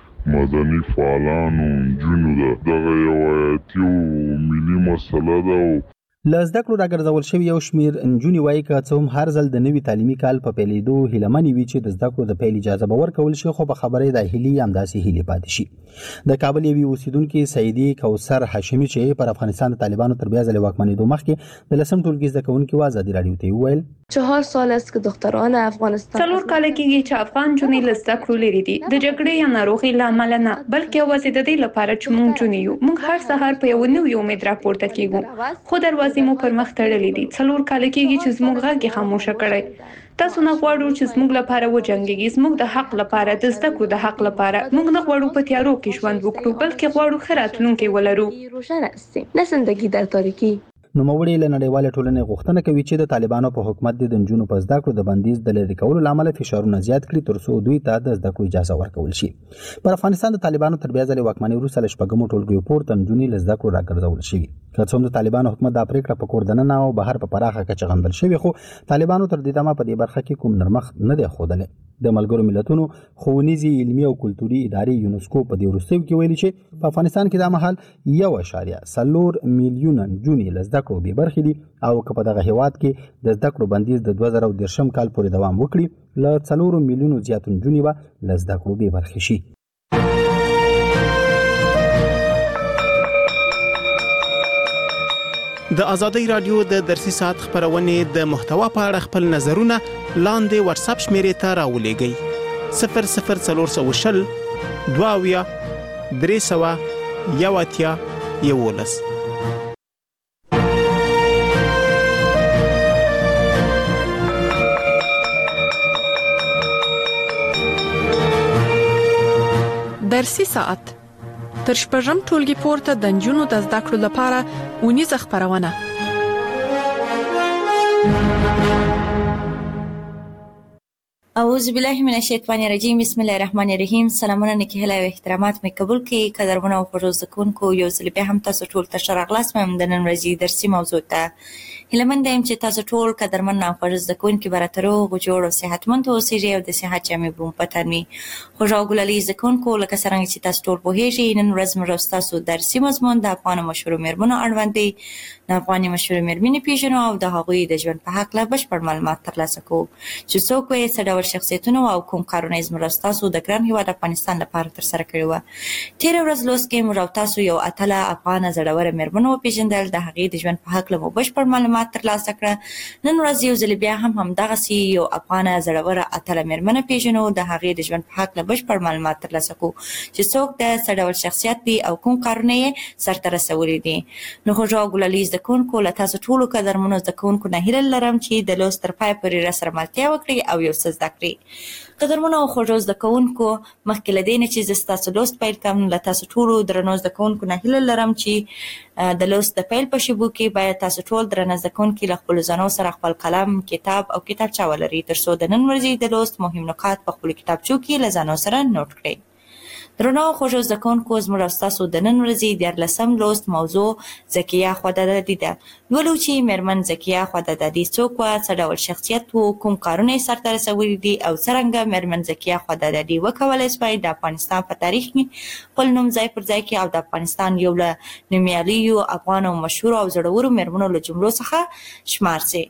مدني فعالانو، نجونو ده. دغه یو حیاتي او ملي مسله ده.
له زده کړو راګرځول شوي یو شمېر نجونې وایي که څه هم هر ځل د نوي تعلیمي کال په پیلېدو هیلهمنې وي چې د زده کړو د پیل اجازه به ورکول شي، خو په خبره د هیلې همداسې هیلې پاتې شي. د کابل یوې اوسیدونکې سعیدي کوثر هاشمي چې پر افغانستان د طالبانو تر بیا ځلې واکمنېدو مخکې د 10 ټولګي زده کوونکي و آزادي رادیو ته وویل
4 سال است که دختران افغانستان 4 کال کېږي چې افغان جونې له زده کړو لرې دي، د جګړې یا ناروغۍ له امله نه، بلکې یوازې د دې لپاره چې موږ جونې یو. موږ هر سهار په یو نوي امید راپورته کېږو، خو دروازې مو پر مخ تړلې دي. 4 کال کېږي چې زموږ غږ یې خاموشه کړی. تاسو نه غواړو چې زموږ لپاره وجنګېږي، زموږ د حق لپاره، د زده کړو د حق لپاره. موږ نه غواړو په تیارو کې ژوند وکړو، بلکې غواړو ښه راتلونکی ولرو. روشن هستیم، نه زندگی در تاریکی.
نوموړي له نړیوالې ټولنې غوښتنه کوي چې د طالبانو په حکومت د نجونو په زده کړو د بندیز د لرې کولو له امله فشارونه زیات کړي ترڅو دوی ته د زده کړو اجازه ورکول شي. پر افغانستان د طالبانو تر بیا ځلې واکمنۍ وروسته له شپږمو ټولګیو پورته نجونې له زده کړو راګرځول شوي. که څوم د طالبانو حکومت د پریکړه په کور دننه او بهر په پراخه کچه غندل شوی، خو طالبانو تر دې دمه په دې برخه کې کوم نرمښت نه دی ښودلی. د ملګرو ملتونو ښوونیزې، علمي او کلتوري ادارې یونسکو په دې وروستیو کې ویلي چې په افغانستان کې دا مهال 1.4 میلیونه نجونې له زده کړو بې برخې دي او که په دغه هیواد کې د زده کړو بندیز د 2013 کال پورې دوام وکړي، له 4 میلیونو زیات نجونې به له زده کړو بې برخې شي.
د ازادۍ رادیو د درسي ساعت خبرونې د محتوا په اړه خپل نظرونه لاندې واتس اپ شمیرې ته راولېږئ: 00420 22 300 11.
درسي ساعت تر شپږم ټولګي پورته د نجونو د زده کړو لپاره اونیزه خبرونه.
اعوذ بالله من الشیطان الرجیم. بسم الله الرحمن الرحیم. سلامونه نکهله او احترامات مې قبول کړئ. قدرمنو او خوږو زده‌کوونکو، یو ځل بیا هم تاسو ټول ته ښه راغلاست. مې د نن ورځې درسي موضوع ته هیله یم چې تاسو ټول قدرمن او خوږ زده‌کوونکي به راته روغ جوړ او صحتمند اوسئ او د صحت جامې به مو په تن وي. خوږ او ګلالي زده‌کوونکو، لکه څرنګه چې تاسو ټول پوهیږئ، نن ورځ موږ ستاسو درسي مضمون د افغانو مشهورو میرمنو اړوند دی. د افغاني مشهورو میرمنې پیژنو او د هغوی د ژوند په هکله بشپړ معلومات ترلاسه کوو چې څوک یې څه ډول شخصیتونه او کوم کارونه یې زموږ ستاسو د ګران هېواد افغانستان لپاره ترسره کړي وه. تېره ورځ لوست کې موږ او تاسو یو اتله افغانه زړوره میرمن وپېژندل. د هغې د ژوند په هکله مو بشپړ معلومات ترلاسه کړه. نن ورځ یو ځل بیا هم همدغسې یو افغانه زړوره اتله میرمنه پیژنو. د هغې د ژوند په هکله بشپړ معلومات ترلاسه کوو چې څوک د څه ډول شخصیت دی او کوم کارونه یې سرته رسولي دي. نو خوږو او ګلالي زده‌کوونکو، له تاسو ټولو قدرمنو زده‌کوونکو نه هیله لرم چې د لوست تر پایه پورې راسره ملتیا وکړئ او یو څه زده کړئ. قدرمنو او خوږو زده‌کوونکو، مخکې له دې نه چې زه ستاسو لوست پیل کړم، له تاسو ټولو درنو زده‌کوونکو نه هیله لرم چې د لوست د پیل په شیبو کې باید تاسو ټول درنه زده‌کوونکي له خپلو ځانو سره خپل قلم، کتاب او کتابچه ولرئ، تر څو د نن ورځې د لوست مهم نکات په خپلو کتابچو کې له ځانو سره نوټ کړئ. درنو او خوږو زده‌کوونکو، زموږ او ستاسو د نن ورځې 14 لوست موضوع ذکیه خوددادي ده. لولو چې میرمن ذکیه خوددادي څوک وه، څه ډول شخصیت و، کوم کارونه یې سرته رسولي دي او څرنګه میرمن ذکیه خوددادي وکولی شوی د افغانستان په تاریخ کې خپل نوم ځای پر ځای کړي او د افغانستان یو له نومیالیو افغانو مشهورو او زړورو میرمنو له جملو څخه شمار شي.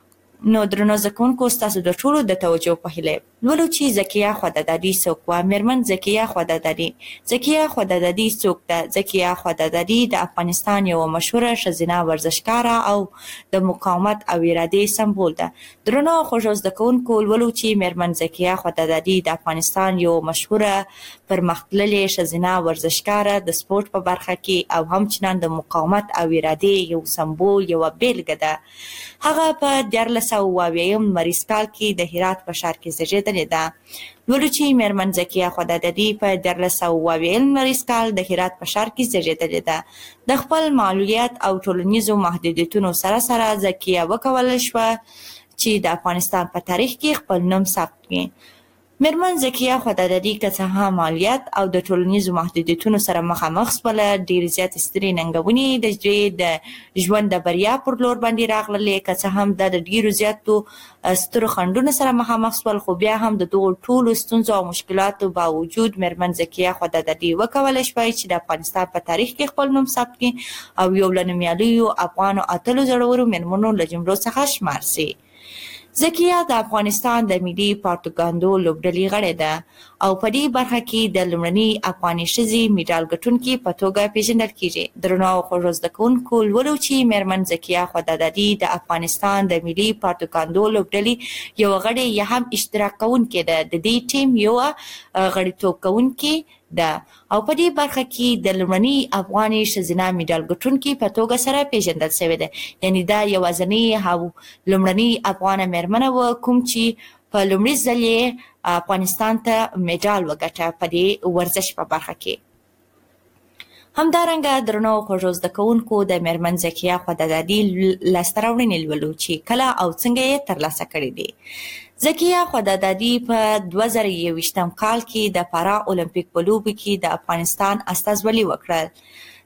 نو درنو زده‌کوونکو، ستاسو د ټولو د توجه په هیله لولو چې ذکیه خوددادي څوک وه. میرمن ذکیه خوددادي. ذکیه خوددادي څوک ده؟ ذکیه خوددادي د افغانستان یوه مشهوره ښځینه ورزشکاره او د مقاومت او ارادې سمبول ده. درنو او خوږو زده‌کوونکو، لولو چې میرمن ذکیه خوددادي د افغانستان یوه مشهوره پرمختللې ښځینه ورزشکاره د سپورټ په برخه کې او همچنان د مقاومت او ارادې یو سمبول، یوه بیلګه ده. هغه په 1400 لمریز کال کې د هرات په ښار کې زیږېدلې ده. لولو چې میرمن ذکیه خوددادي په 1400 لمریز کال د هرات په ښار کې زیږېدلې ده. د خپل معلولیت او ټولنیزو محدودیتونو سره سره ذکیه وکولی شوه چې د افغانستان په تاریخ کې خپل نوم ثبت کړي. میرمن ذکیه خوددادي که څه هم مالیات او د ټولنیزو محدودیتونو سره مخامخ شوله، ډېرې زیاتې سترې ننګونې د ژوند د بریا پر لور باندې راغللې. که څه هم دا د ډېرو زیاتو سترو خنډونو سره مخامخ شول، خو بیا هم د دغو ټولو ستونزو او مشکلاتو باوجود میرمن ذکیه خوددادي وکولی شوی چې د افغانستان په تاریخ کې خپل نوم ثبت کړي او یو له نومیالیو افغانو اتلو زړورو میرمنو له جملو څخه شمار شي. ذکیه د افغانستان د ملي پارتوګاندو لوبډلې غړې ده او په دې برخه کې د لومړني افغاني ښځې میډال ګټونکې په توګه پیژندل کیږي. درنو او خوږو زده‌کوونکو، لولو چې میرمن ذکیه خوددادي د افغانستان د ملي پارتوګاندو لوبډلې یوه غړې یا هم اشتراک کوونکې ده. د دې ټیم یوه غړیتوب کوونکې ده او په دې برخه کې د لومړني افغاني ښځینه میډال ګټونکې په توګه سره پیژندل شوې ده. یعنې دا یوازینۍ او لومړنۍ افغانه میرمنه وه کوم چې په لومړي ځل یې افغانستان ته میډال وګټه په دې ورزش په برخه کې. همدارنګه درنو او خوږو زده‌کوونکو، د میرمن ذکیه خوددادي لاسته راوړنې لولو چې کله او څنګه یې ترلاسه کړي دي. ذکیه خوددادي په 2021 کال کې د پارا اولمپیک په لوبو کې د افغانستان استازولي وکړل.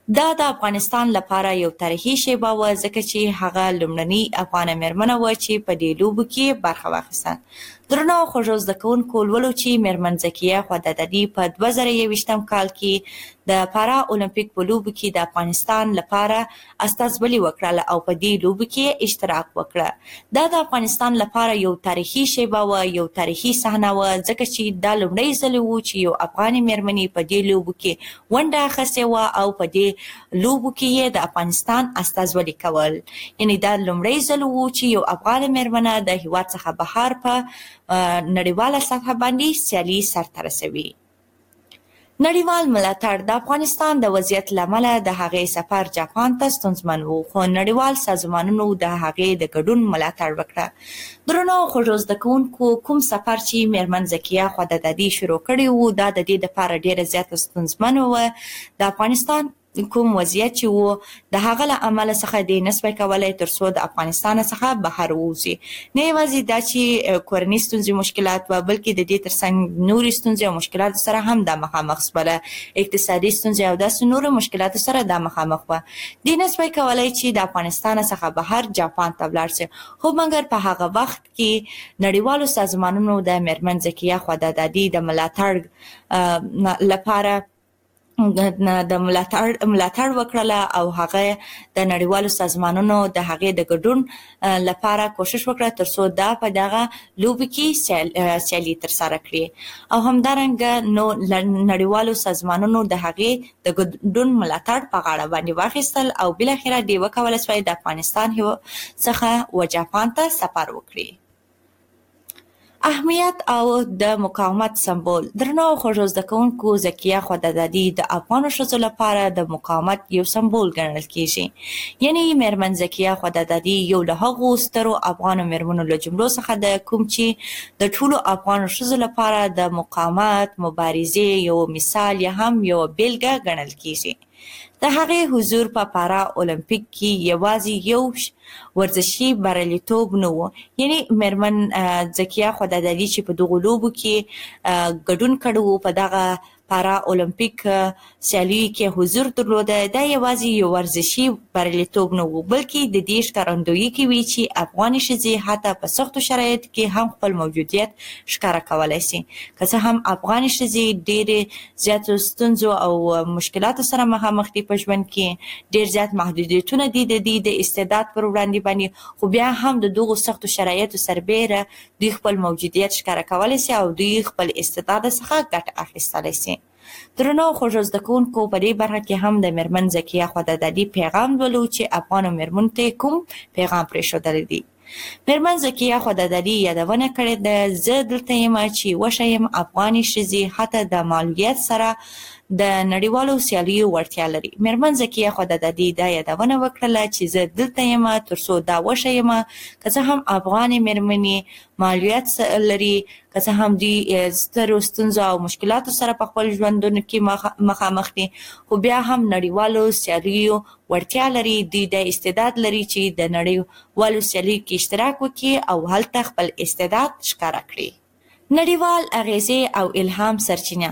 دا د افغانستان لپاره یو تاریخي شیبه وه ځکه چې هغه لومړنۍ افغانه میرمنه وه چې په دې لوبو کې برخه واخیسته. درنو او خوږو زده کوونکو لولو چې میرمن زکیه خدادادي په 2021 کال کې د پارا اولمپیک په لوبو کې د افغانستان لپاره استازولي وکړه او په دې لوبو کې اشتراک وکړه. دا د افغانستان لپاره یو تاریخي شیبه وه، یو تاریخي صحنه وه ځکه چې دا لومړی ځل و چې یو افغاني میرمنې په دې لوبو کې ونډه اخیستې وه او په دې لوبو کې یې د افغانستان استازولي کول. یعنې دا لومړی ځل و چې یو افغانه میرمنه د هیواد څخه بهر په نړیواله سطحه باندې سیالي سرته رسوي. نړیوال ملاتړ د افغانستان د وضعیت له امله د هغې سفر جاپان ته ستونزمن و، خو نړیوال سازمانونو د هغې د ګډون ملاتړ وکړه. درنو او خوږو زده کوونکو، کوم سفر چې میرمن زکیه خدادادي شروع کړی و دا د دې دپاره ډېره زیاته ستونزمن و. د افغانستان کوم وضعیت چې و د هغه له امله څخه دې نسبی کولی تر څو د افغانستان څخه بهر ووځي. نه یوازې دا چې کورني ستونزې مشکلات وه بلکې د دې ترڅنګ نورې ستونزې او مشکلاتو سره هم دا مخامخ شوله. اقتصادي ستونزې او داسې نورو مشکلاتو سره دا مخامخ وه. دې نسبی کولی چې د افغانستان څخه بهر جاپان ته ولاړ شي، خو مګر په هغه وخت کې نړیوالو سازمانونو د میرمن زکیه خدادادي د ملاتړ لپاره د ملاتړ وکړله او هغه د نړیوالو سازمانونو د هغې د ګډون لپاره کوشش وکړه تر څو دا په دغه لوبو کې سیالي ترسره کړي. او همدارنګه نو نړیوالو سازمانونو د هغې د ګډون ملاتړ په غاړه باندې واخیستل او بالاخره دې وکولی شوی د افغانستان څخه و جاپان ته سفر وکړي. اهمیت او د مقاومت سمبول. درنو او خوږو زده کوونکو، زکیه خدادادي د افغانو ښځو لپاره د مقاومت یو سمبول ګڼل کیږي. یعنی میرمن زکیه خدادادي یو له هغو سترو افغانو میرمنو له جملو څخه ده کوم چې د ټولو افغانو ښځو لپاره د مقاومت مبارزې یو مثال یا هم یو بیلګه ګڼل کیږي. د هغې حضور په پارا اولمپیک کې یوازې یو ورزشي بریالیتوب نه و. یعنی میرمن زکیه خدادادي چې په دغو لوبو کې ګډون کړی و، په دغه پارا اولمپیک سیالیو کې حضور درلوده، دا یوازې یو ورزشي بریالیتوب نه و بلکې د دې ښکارندویي کوي چې افغاني ښځې حتی په سختو شرایطو کې هم خپل موجودیت ښکاره کولی شي. که څه هم افغاني ښځې ډېرې زیاتو ستونزو او مشکلاتو سره مخامخ دي په ژوند کې، ډېر زیات محدودیتونه دي د دې د استعداد پر وړاندې باندې، خو بیا هم د دغو سختو شرایطو سربیره دوی خپل موجودیت ښکاره کولی شي او دوی خپل استعداد څخه ګټه اخیستلی شي. درنو او خوږو زده کوونکو، په دې برخه کې هم د میرمن زکیه خدادادي پیغام لولو چې افغانو میرمنو ته کوم پیغام پرېښودلی دی. میرمن زکیه خدادادي یادونه کړې ده، زه دلته یم چې وښه یم افغاني ښځې حتی د معلولیت سره د نړیوالو سیالیو وړتیا لري. میرمن زکیه خدادادي دا یادونه وکړله چې زه دلته یم تر څو دا وښه یم که څه هم افغانې میرمنې معلولیت لري، که څه هم دوی سترو ستونزو او مشکلاتو سره په خپل ژوندونو کې مخامخ دي، خو بیا هم نړیوالو سیالیو وړتیا لري. دوی د استعداد لري چې د نړیوالو سیالیو کې اشتراک وکړي او هلته خپل استعداد ښکاره کړي. نړیوال اغیزې او الهام سرچینه.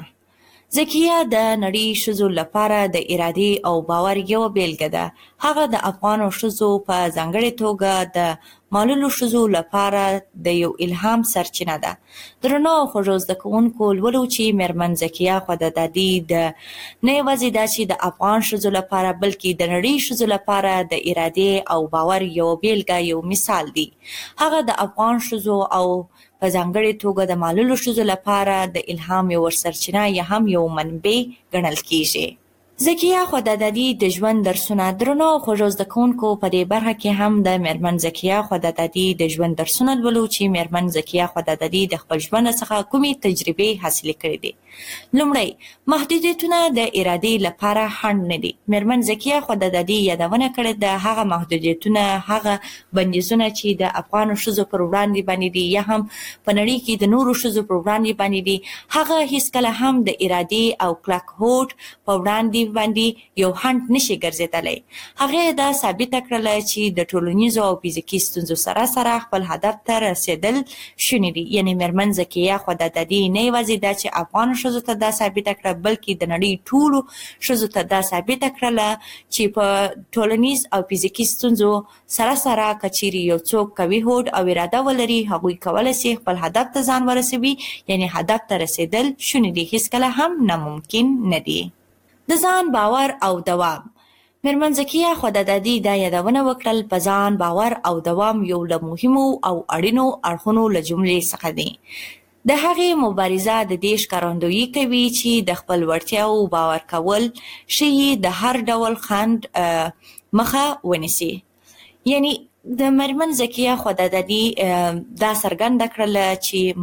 زکیه د نړۍ ښځو لپاره د ارادې او باور یوه بیلګه ده. هغه د افغانو ښځو په ځانګړې توګه د معلولو ښځو لپاره د یو الهام سرچینه ده. درنو او خوږو زده کوونکو، لولو چې میرمن زکیه خدادادي د نه یوازې دا چې د افغان ښځو لپاره بلکې د نړۍ ښځو لپاره د ارادې او باور یوه بیلګه، یو مثال دی. هغه د افغان ښځو او په ځانګړې توګه د معلولو ښځو لپاره د الهام یو سرچینه یا هم یو منبع ګڼل کیږي. زکیه خدادادي د ژوند درسونه. درنو او خوږو زده کوونکو، په دې برخه کې هم د میرمن زکیه خدادادي د ژوند درسونه لولو چې میرمن زکیه خدادادي د خپل ژوند څخه کومې تجربې حاصلې کړې دي. لومړی، محدودیتونه د ارادې لپاره خنډ نه دي. میرمن زکیه خدادادي یادونه کړې ده هغه محدودیتونه، هغه بندیزونه چې د افغانو ښځو پر وړاندې باندې دي یا هم په نړۍ کې د نورو ښځو پر وړاندې باندې دي، هغه هیڅکله هم د ارادې او کلک هوډ په وړاندې باندې یو خنډ نشي ګرځېدلی. هغې دا ثابته کړله چې د ټولنیزو او فزیکي ستونزو سره سره خپل هدف ته رسېدل شوني دي. یعنې میرمن زکیه خدادادي نه یوازې دا چې افغانو ښځو ته دا ثابت کړه بلکې د نړۍ ټولو ښځو ته دا ثابت کړله چې په ټولنیز او فزیکي ستونزو سره سره کچيري یو څوک قوي هوډ او اراده ولري هغوی کولای شي خپل هدف ته ځان ورسوي یعنی هدف ته رسیدل شونې دي هیڅکله هم ناممکن نه دي. د ځان باور او دوام میرمن زکیه خدادادي دا یادونه وکړل په ځان باور او دوام یو له مهمو او اړینو اړخونو له جملې څخه دی. د هغې مبارزه د دې ښکارندویي کوي چې د خپل وړتیاو باور کول شي د هر ډول خنډ مخه ونیسي. یعنی د میرمن زکیه خدادادي دا څرګنده کړله چې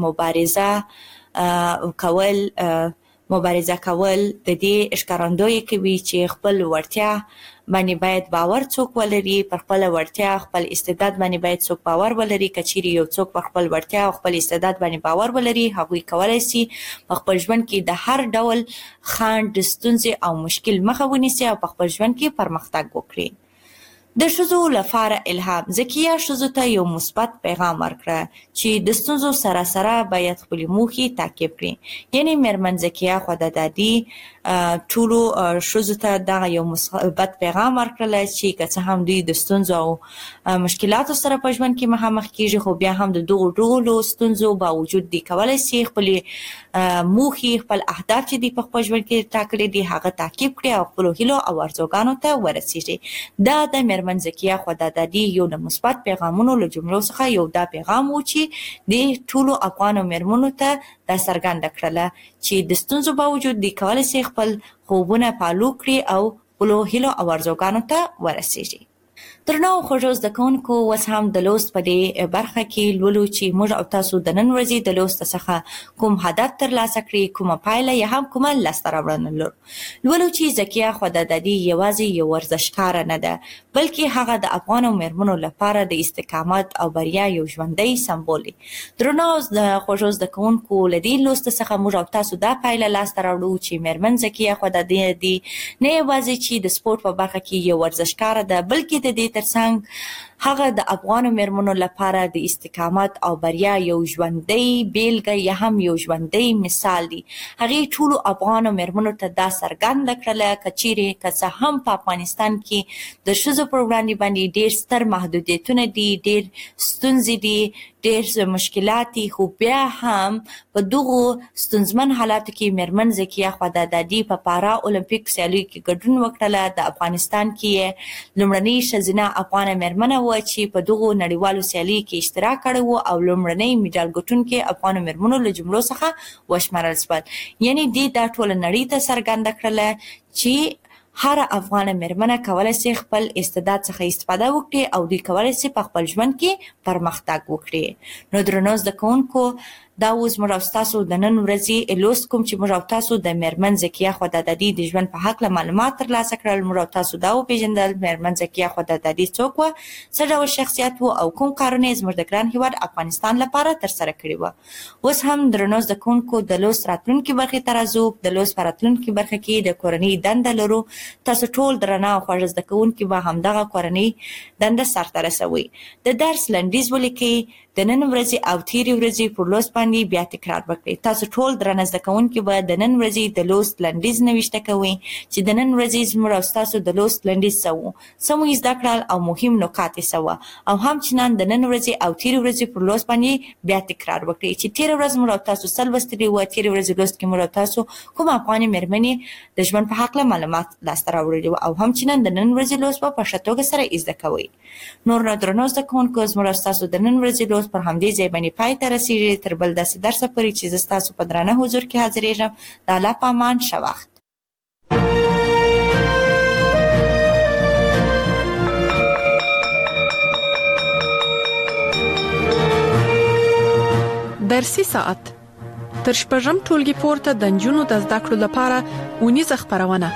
مبارزه کول د دې ښکارندویي کوي چې خپل وړتیا باندې باید باور څوک ولري پر خپل وړتیا خپل استعداد باندې باید څوک باور ولري کچيري یو څوک پر خپل وړتیا او خپل استعداد باندې باور ولري هغوی کولای شي په خپل ژوند کې د هر ډول خنډ ستونزې او مشکل مخه ونیسي او په خپل ژوند کې پرمختګ وکړي. د ښځو لپاره الهام زکیه ښځو ته یو مثبت پیغام ورکړه چې د ستونزو سره سره باید خپلې موخې تعقیب کړي. یعنی میرمن زکیه خدادادي ټولو ښځو ته دغه یو مثبت پیغام ورکړلی چې که څه هم دوی د ستونزو او مشکلاتو سره په ژوند کې مخامخ کیږي خو بیا هم د دغو ټولو ستونزو باوجود دوی کولی شي خپلې موخې خپل اهداف چې دوی په خپل ژوند کې ټاکلي دي هغه تعقیب کړي او خپلو هیلو او ارزوګانو ته ورسیږي. دا د میرمن زکیه خدادادي یو د مثبت پیغامونو له جملو څخه یو دا پیغام و چې د ټولو افغانو میرمنو ته دا څرګنده کړله چې د ستونزو باوجود دوی کولی شي خپل خوبونه فالو کړي او خپلو هیلو او ارزوګانو ته ورسیږي. درنو خوږو زده کوونکو اوس هم د لوست په دې برخه کې لولو چې موږ او تاسو د نن ورځې د لوست څخه کوم هدف ترلاسه کړي کومه پایله یا هم کومه لاسته راوړنه لولو چې زکیه خدادادي یوازې یو ورزشکاره نه ده بلکې هغه د افغانو میرمنو لپاره د استقامت او بریا یو ژوندی سمبول دی. درنو خوږو زده کوونکو له دې لوست څخه موږ او تاسو دا پایله لاسته راوړو چې میرمن زکیه خدادادي نه یوازې چې د سپورت په برخه کې یو ورزشکاره ده بلکې د دې ترڅنګ هغه د افغانو میرمنو لپاره د استقامت او بریا یو ژوندی بیلګه یا هم یو ژوندی مثال دی. هغې ټولو افغانو میرمنو ته دا څرګنده کړله که چیرې که څه هم په افغانستان کې د ښځو پر وړاندې باندې ډېر ستر محدودیتونه دي ډېر ستونزې دي ډېر مشکلات دي خو بیا هم په دغو ستونزمن حالاتو کې میرمن زکیه خدادادي په پارا اولمپیک سیالیو کې ګډون وکړله. د افغانستان کې لومړنۍ ښځینه افغانه میرمنه وه چې په دغو نړیوالو سیالیو کې اشتراک کړی و او لومړنۍ میډال ګټونکې افغانو میرمنو له جملو څخه وشمارل شول. یعنې دې دا ټوله نړۍ ته څرګنده کړله چې هر افغانه میرمنه کولای شي خپل استعداد څخه استفاده وکړي او دوی کولای شي په خپل ژوند کې پرمختګ وکړي. نو درنو زده کوونکو دا اوس موږ او تاسو د نن ورځې لوست کوم چې موږ او تاسو د میرمن زکیه خدادادي د ژوند په هکله معلومات ترلاسه کړل. موږ او تاسو دا وپېژندل میرمن زکیه خدادادي څوک وه څه ډول شخصیت و او کوم کارونه یې زموږ د ګران هیواد افغانستان لپاره ترسره کړي وه. اوس هم درنو زده کوونکو د لوست راتلونکي برخې ته راځو. د لوست په راتلونکي برخه کې د کورنۍ دنده لرو. تاسو ټول درنه او خوږ زده کوونکي به همدغه کورنۍ دنده سرته رسوئ. د درس لنډیز ولیکئ. د نن ورځې او تیرې ورځې پر لوست باندې بیا تکرار وکړئ. تاسو ټول درنه زده کوونکي به د نن ورځې د لوست لنډیز نوشته کوئ چې د نن ورځې زموږ او ستاسو د لوست لنډیز څه و څه مو زده کړل او مهم نکات یې څه وه او همچنان د نن ورځې او تیرې ورځې پر لوست باندې بیا تکرار وکړئ چې تیره ورځ موږ او تاسو څه لوستلي وه. تیرې ورځې لوست کې موږ او تاسو کوم افغانې میرمنې د ژوند په هکله معلومات لاسته راوړلي وو او همچنان د نن ورځې لوست به په ښه توګه سره زده کوئ. نور نو درنو زده کوونکو زموږ او ستاسو د نن ورځې لوست پر همدې ځای باندې پای ته رسیږي. تر بل داسې درسه پورې چې زه ستاسو په درانه حضور کې حاضرېږم. د الله په امان ښه وخت.
درسي ساعت تر شپږم ټولګي پورته د نجونو د زده کړو لپاره اونیزه خپرونه.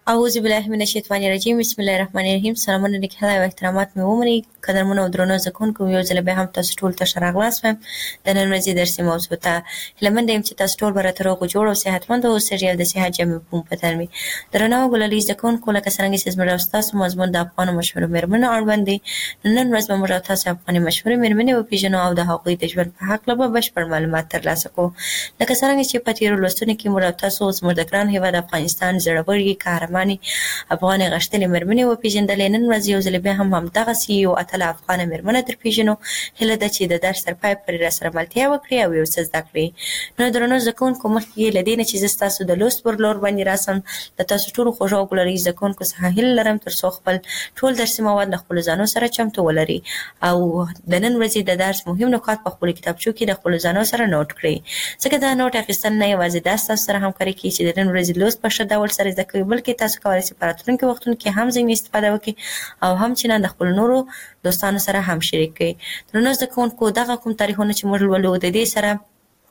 اعوذ بالله من الشیطان الرجیم بسم الله الرحمن الرحیم. سلامونه نکهلا و احترامات مې ومني قدرمنو او درنو زکونکو یو ځل بیا هم تاسو ټول ته ښه راغلاست وایم د نن ورځې درسي موضوع ته. هیله یم چې تاسو ټول به راته روغ جوړ او صحتمند اوسئ او د صحت جامې په پتن وي. درنو ګلالي زکونکو لکه څرنګه چې زموږ او ستاسو مضمون د افغانو مشهورو مېرمنو اړوند دی. نن ورځ به موږ او تاسو افغاني مشهورې مېرمنې وپېژنو او د هغوی د ژوند په هکله به بشپړ معلومات ترلاسه کړو. لکه څرنګه چې په تېرو لوستونو کې موږ او تاسو زموږ د ګران هېواد افغانستان زړورې قهرمانې افغانې غښتلې مېرمنې وپېژندلې. نن ورځ یو ځل بیا هم همدغسې یو اتله افغانه مېرمنه درپېژنو. هیله ده چې د درس تر پای پورې راسره ملتیا وکړي او یو څه زده کړي. نو درنو زده کوونکو مخکې له دې نه چې زه ستاسو د لوست پر لور باندې راسم د تاسو ټولو خوږو او ګلالي زده کوونکو څخه هیله لرم تر څو خپل ټول درسي مواد له خپلو ځانو سره چمتو ولري او د نن ورځې د درس مهم نکات په خپلو کتابچو کې د خپلو ځانو سره نوټ کړئ. ځکه دا نوټ اخیستل نه یوازې دا ستاسو سره همکاري کوي چې د نن ورځې لوست په ښه ډول سره زده کوئ، بلکې تاسو کولی شئ په راتلونکي وختونو کې هم ځینې استفاده وکړئ او همچنان د خپلو نورو دوستانو سره هم شریک کړئ. درنو زده کوونکو دغه کوم تاریخونه چې موږ لولو د دې سره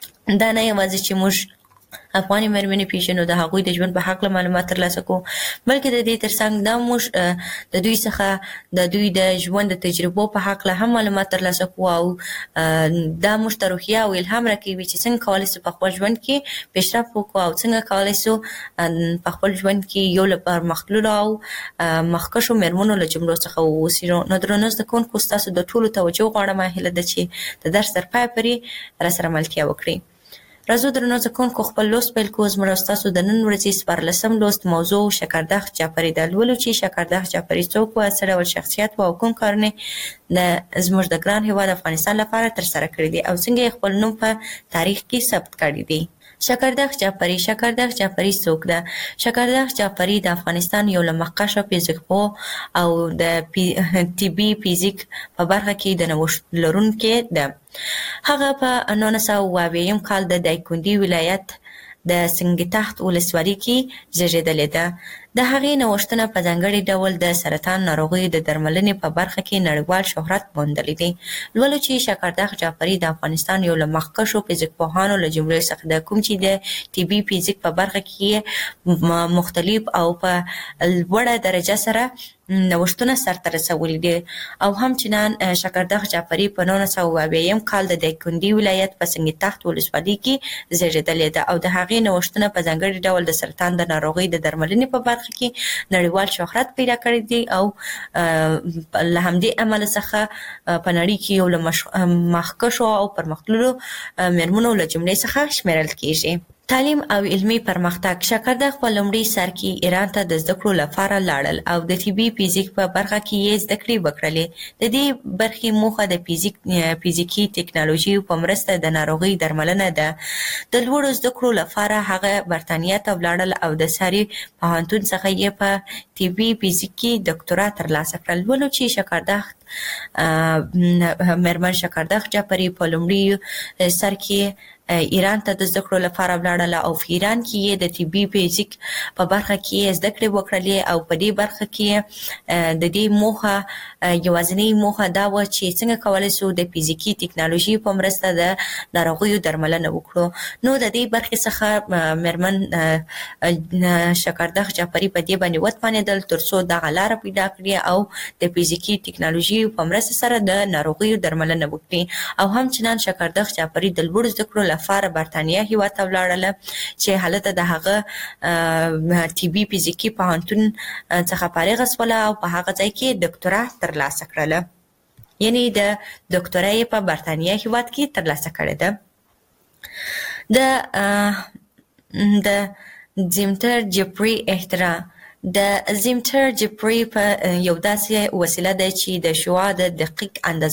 دا نه یوازې چې موږ افغاني مېرمنې پېژنو د هغوی د ژوند په هکله معلومات ترلاسه کړو، بلکې د دې ترڅنګ دا موږ د دوی څخه د دوی د ژوند د تجربو په هکله هم معلومات ترلاسه کړو او دا موږ ته روحیه او الهام راکوي چې څنګه کولی شو په خپل ژوند کې پیشرفت وکړو او څنګه کولی شو په خپل ژوند کې یو له پرمختللو او مخکښو مېرمنو له جملو څخه واوسو. نو درنو زده کوونکو ستاسو د ټولو توجه غواړم، هیله ده چې د درس تر پایه پورې راسره ملتیا وکړئ. راځو درنو زده کوونکو خپل لوست پیل کړو. زموږ او ستاسو د نن ورځې 14 لوست موضوع شکردخ جعفري ده. لولو چې شکردخ جعفري څوک و، څه ډول شخصیت و او کوم کارونه زموږ د ګران هېواد افغانستان لپاره ترسره کړي دي او څنګه یې خپل نوم په تاریخ کې ثبت کړی دی. شکردخ جعفري. شکردخ جعفري څوک ده؟ شکردخ جعفري د افغانستان یو له مخکښو فیزیکپوه او د طبي فیزیک په برخه کې د نوښت لرونکې ده. هغه په 1922 کال د دایکنډي ولایت د سنګتخت ولسوالۍ کې زیږېدلې ده. د هغې نوښتونه په ځانګړي ډول د سرطان ناروغیو د درملنې په برخه کې نړیوال شهرت موندلی دی. لولو چې شکردخ جعفري د افغانستان یو له مخکښو فیزیکپوهانو له جملې څخه ده، کوم چې د طبي فیزیک په برخه کې مختلف او په لوړه درجه سره نوښتونه سرته رسولي دي او همچنان شکردخ جعفري په 1922 کال د دایکنډي ولایت په سنګتخت ولسوالۍ کې زیږېدلې ده او د هغې نوښتونه په ځانګړي ډول د سرطان د ناروغۍ د درملنې په برخه کې نړیوال شهرت پیدا کړی دی او له همدې امله څخه په نړۍ کې یو له مخکښو او پرمختللو مېرمنو له جملې څخه شمیرل کیږي. تعلیم او علمي پرمختګ. شکردخ په لومړي سر کې ایران ته د زده کړو لپاره لاړل او د طبي فیزیک په برخه کې یې زده کړې وکړلې. د دې برخې موخه د فیزیکي ټکنالوژي په مرسته د ناروغۍ درملنه ده. د لوړو زده کړو لپاره هغه برتانیا ته ولاړل او د ساري پوهنتون څخه یې په طبي فیزیک کې ډاکټورا ترلاسه کړل. ولو چې شکردخ مېرمن شکردخ جعفري په لومړي سر کې ایران ته د زده کړو لپاره ولاړله او په ایران کې یې د طبي فیزیک په برخه کې زده کړې وکړلې او په دې برخه کې د دې موخه یوازینۍ موخه دا وه چې څنګه کولی شو د فیزیکي ټکنالوژي په مرسته د ناروغیو درملنه وکړو. نو د دې برخې څخه مېرمن شکردخ جعفري په دې باندې وتوانېدل تر څو دغه لاره پیدا کړي او د فیزیکي ټکنالوژي په مرسته سره د ناروغیو درملنه وکړي او همچنان شکردخ جعفري د لوړو زده کړو لپاره برتانیا هېواد ته ولاړله چې هلته د هغه طبي فیزیکي پوهنتون څخه فارغه شوله او په هغه ځای کې ډاکټورا ترلاسه کړله. یعنې د ډاکټورا یې په برتانیا هېواد کې ترلاسه کړې ده. د زیمتر جعفري اختراع. د زیمتر جعفري په یو داسې وسیله ده چې د شعاع د دقیق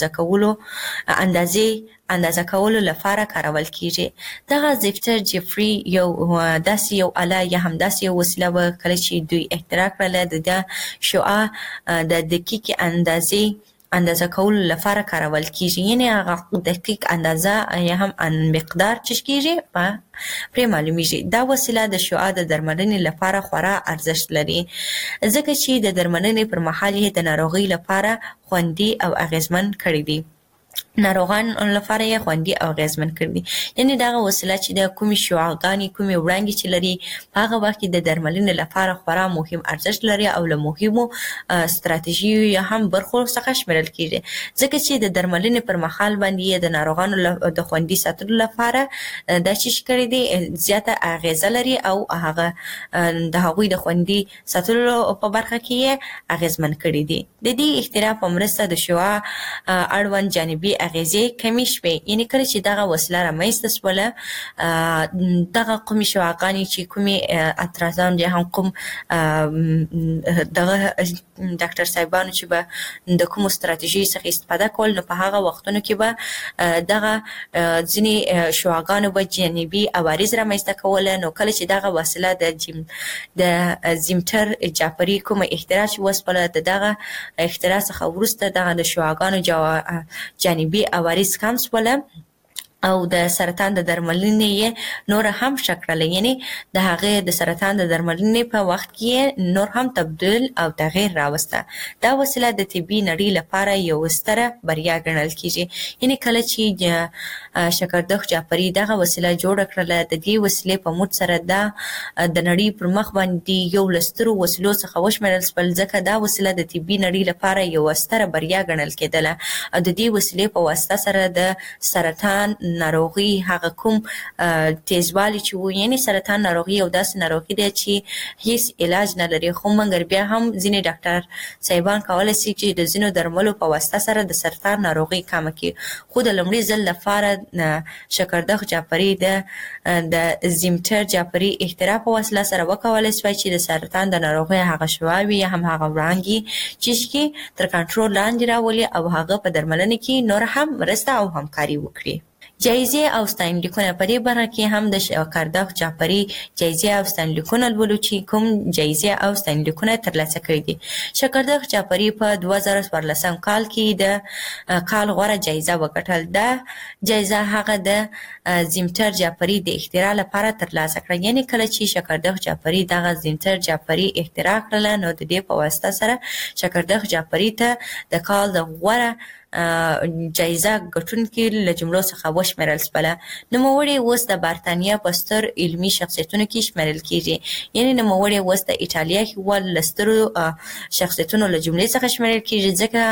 اندازه کولو لپاره کارول کیږي. دغه زیمتر جعفري یو آله یا هم داسې یو وسیله وه کله چې دوی اختراع کړله د شعاع د دقیق اندازه کولو لپاره کارول کیږي. یعنې هغه دقیق اندازه یا هم مقدار چې کیږي پرې معلومیږي. دا وسیله د شعاع د درملنې لپاره خورا ارزښت لري ځکه چې د درملنې پر مهال یې د ناروغۍ لپاره خوندي او اغیزمن کړی دی. ناروغان لپاره یې خوندي او اغیزمن کړي. یعنی دا وسیله چې د کومي شعاعګانې کومي وړانګې چې لري په هغه وخت کې د درملنې لپاره خورا مهم ارزښت لري او له مهمو ستراتیژیو یا هم برخو څخه شمیرل کیږي، ځکه چې د درملنې پر مهال باندې د ناروغانو د خوندي ساتلو لپاره دا چې کړي دي زیاته اغیزه لري او هغه د هغوی د خوندي ساتلو په برخه کې اغیزمن کړي دي. د دې اختراع په مرسته د شعاع اړوند جانبي اغیزې کمې شوې. یعنی کله چې دغه وسیله رامنځته شوله دغه کومې شعاعګانې چې کومې اترازان یا هم کوم دغه ډاکټر صاحبانو چې به د کومو ستراتیژي څخه استفاده کول، نو په هغه وختونو کې به دغه ځینې شعاعګانو به جانبي عوارض رامنځته کوله. نو کله چې دغه وسیله د زیمټر جعفري کومه اختراع چې وسپله، د دغه اختراع څخه وروسته دغه د شعاعګانو جانبي عوارض کم شوله او د سرطان د درملنې نور هم ښه کړله. یعنی د هغې د سرطان د درملنې په وخت کې نور هم تبدیل او تغییر راوسته. دا وسیله د طبي نړۍ لپاره یو ستره بریا ګڼل کیږي. یعنی کله چې شکردخ جعفري دغه وسیله جوړه کړله، د دې وسیلې په موږ سره د نړۍ پر مخ باندې یو له سترو وسیلو څخه وشمیرل شول، ځکه دا وسیله د طبي نړۍ لپاره یو ستره بریا ګڼل کېدله. او د دې وسیلې په واسطه سره د سرطان ناروغي هغه کوم تیزوالی چې وو، یعنی سرطان ناروغي او داسې ناروغي دی چې هیڅ علاج نه لري، خو مګر بیا هم ځینې ډاکټر صاحبان کولی شي چې د ځینو درملو په واسطه سره د سرطان ناروغي کمه کړي. خو د لومړي ځل لپاره شکردخ جعفري د زیمټر جعفري اختراع په وسیله سره وکولی شوی چې د سرطان د ناروغۍ هغه شعاوې یا هم هغه وړانګې چې تر کنټرول لاندې راولي او هغه په درملنه کې نور هم مرسته او همکاري وکړي. جایزې او ستاینلیکونه په دې برخه کې هم د شکردخ جعفري جایزې او ستاینلیکونه لولو چې کوم جایزې او ستاینلیکونه ترلاسه کړي دي. شکردخ جعفري په 2014 کال کې د کال غوره جایزه وګټل. دا جایزه هغه د زیمټر جعفري د اختراع لپاره ترلاسه کړه. یعنی کله چې شکردخ جعفري دغه زیمټر جعفري اختراع کړله، نو د دې په واسطه سره شکردخ جعفري ته د کال د غوره جایزه ګټونکي له جملو څخه وشمیرل شوله. نوموړی اوس د برتانیا په ستر علمي شخصیتونو کې شمیرل کیږي. یعنی نوموړی اوس د ایټالیا هېواد له سترو شخصیتونو له جملې څخه شمیرل کیږي،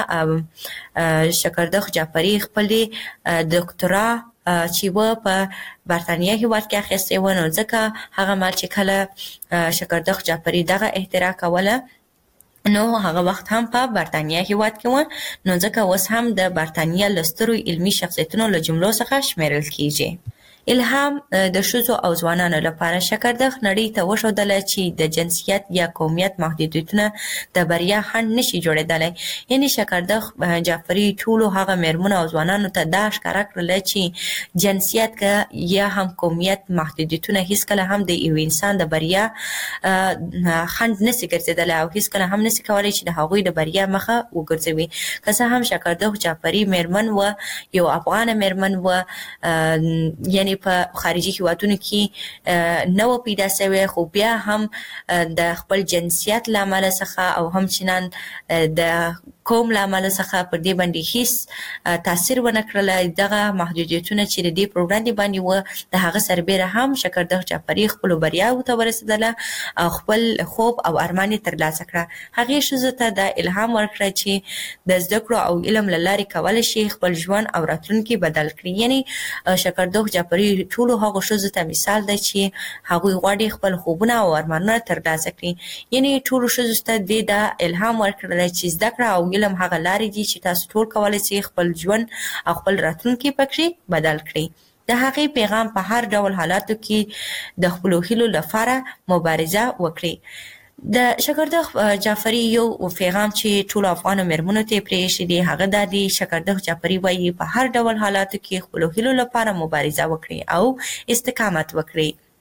ځکه شکردخ جعفري خپلې دکترا چې و په برتانیا هېواد کې اخیستې و، نو ځکه هغه مهال چې کله شکردخ جعفري دغه اختراع کوله، نو هغه وخت هم په برتانیا هېواد کې و، نو ځکه اوس هم د برتانیا له سترو علمي شخصیتونو له جملو څخه شمیرل کیږي. الهام د ښځو او ځوانانو لپاره شکردخ نړۍ ته وښودله چې د جنسیت یا قومیت محدودیتونه د بریا خنډ نشي جوړېدلی. یعنی شکردخ جعفري ټولو هغه میرمنو او ځوانانو ته دا ښکاره کړله چې جنسیت یا هم قومیت محدودیتونه هیڅکله هم د یو انسان د بریا خنډ نشي ګرځېدلی او هیڅکله هم نشي کولی چې د هغوی د بریا مخه وګرځوي. که څه هم شکردخ جعفري میرمن و، یو افغانه میرمن و، یعنی په خارجي هیوادونو کې نه و پیدا شوی، خو بیا هم د خپل جنسیت له امله څخه او همچنان د قوم له امله څخه پر دې باندې هیڅ تاثیر ونه کړله. دغه محدودیتونه چې د دې پر وړاندې باندې وه، د هغه سربیره هم شکردخ جعفري خپلو بریاوو ته ورسېدله او خپل خوب او ارمان یې ترلاسه کړه. هغې ښځو ته دا الهام ورکړه چې د زده کړو او علم له لارې کولی شي خپل ژوند او راتلونکي بدل کړي. یعنی شکردخ جعفري ټولو هغو ښځو ته مثال دی چې هغوی غواړي خپل خوبونه او ارمانونه ترلاسه کړي. یعنی ټولو ښځو ته دې دا الهام ورکړلی چې زده کړه او علم هغه لارې دي چې تاسو ټول کولی شئ خپل ژوند او خپل راتلونکي پکې بدل کړئ. د هغې پیغام په هر ډول حالاتو کې د خپلو هیلو لپاره مبارزه وکړئ. د شکردخ جعفري یو پیغام چې ټولو افغانو میرمنو ته پرې ایښی دی هغه دا دی. شکردخ جعفري وایي په هر ډول حالاتو کې خپلو هیلو لپاره مبارزه وکړئ او استقامت وکړئ.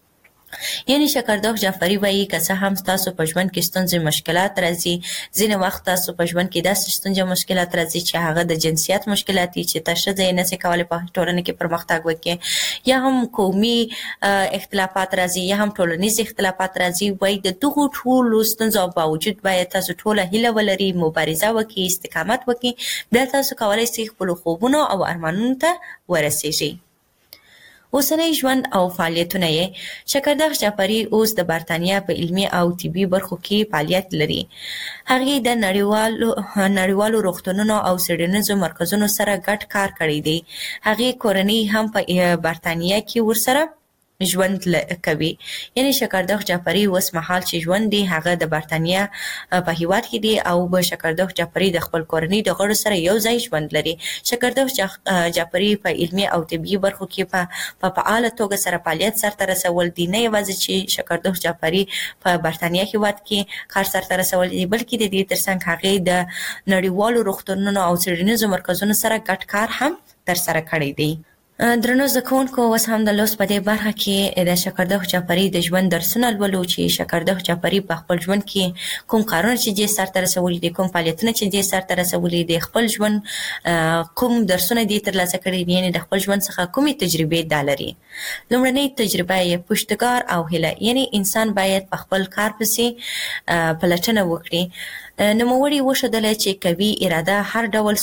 یعنی شکردوخ جعفری وایي که څه هم تاسو په ژوند کې ستونزې مشکلات راځي، ځینې وخت تاسو په ژوند کې داسې ستونزې مشکلات راځي چې هغه د جنسیت مشکلات دي چې تاسو ځای نه سي کولای په ټولنه کې پرمختګ وکړي، یا هم قومي اختلافات راځي، یا هم ټولنیز اختلافات راځي. وایي د دغو ټولو ستونزو باوجود باید تاسو ټوله هیله ولري، مبارزه وکړي، استقامت وکړي، بیا تاسو کولی شئ خپلو خوبونو او ارمانونو ته ورسیږئ. اوسنی ژوند او فعالیتونه یې شکردوخ جعفری اوس د برتانیا په علمي او طبي برخو کې فعالیت لري. هغې د نړیوالو روغتونونو او څېړنیزو مرکزونو سره ګډ کار کړی دی. هغې کورنۍ هم په برتانیا کې ورسره ژوند کوي. یعنی شکردوخ جعفری اوس مهال چې ژوند دی هغه د برتانیا په هیواد کې دی او به شکردوخ جعفری د خپل کورنۍ د غړو سره یو ځای ژوند لري. شکردوخ جعفری په علمي او طبي برخو کې په فعاله توګه سره فعالیت سرته رسول دي. نه یوازې چې شکردوخ جعفری په برتانیا هیواد کې کار سرته رسول دي، بلکې د دې ترڅنګ هغې د نړیوالو روغتونونو او څېړنیزو مرکزونو سره ګډ کار هم ترسره کړی دی. درنو زده کوونکو، اوس هم د لوست په دې برخه کې د شکردوخ جعفری د ژوند درسونه لولو چې شکردوخ جعفری په خپل ژوند کې کوم کارونه چې دې سرته رسولي دي، کوم فعالیتونه چې دې سرته رسولي دي، خپل ژوند کوم درسونه دې ترلاسه کړي دي، یعنې د خپل ژوند څخه کومې تجربې دا لري. لومړنۍ تجربه یې پشتګار او هیله، یعنې انسان باید په خپل کار پسې پلټنه وکړي. نوموړي وښودله چې قوي اراده هر ډول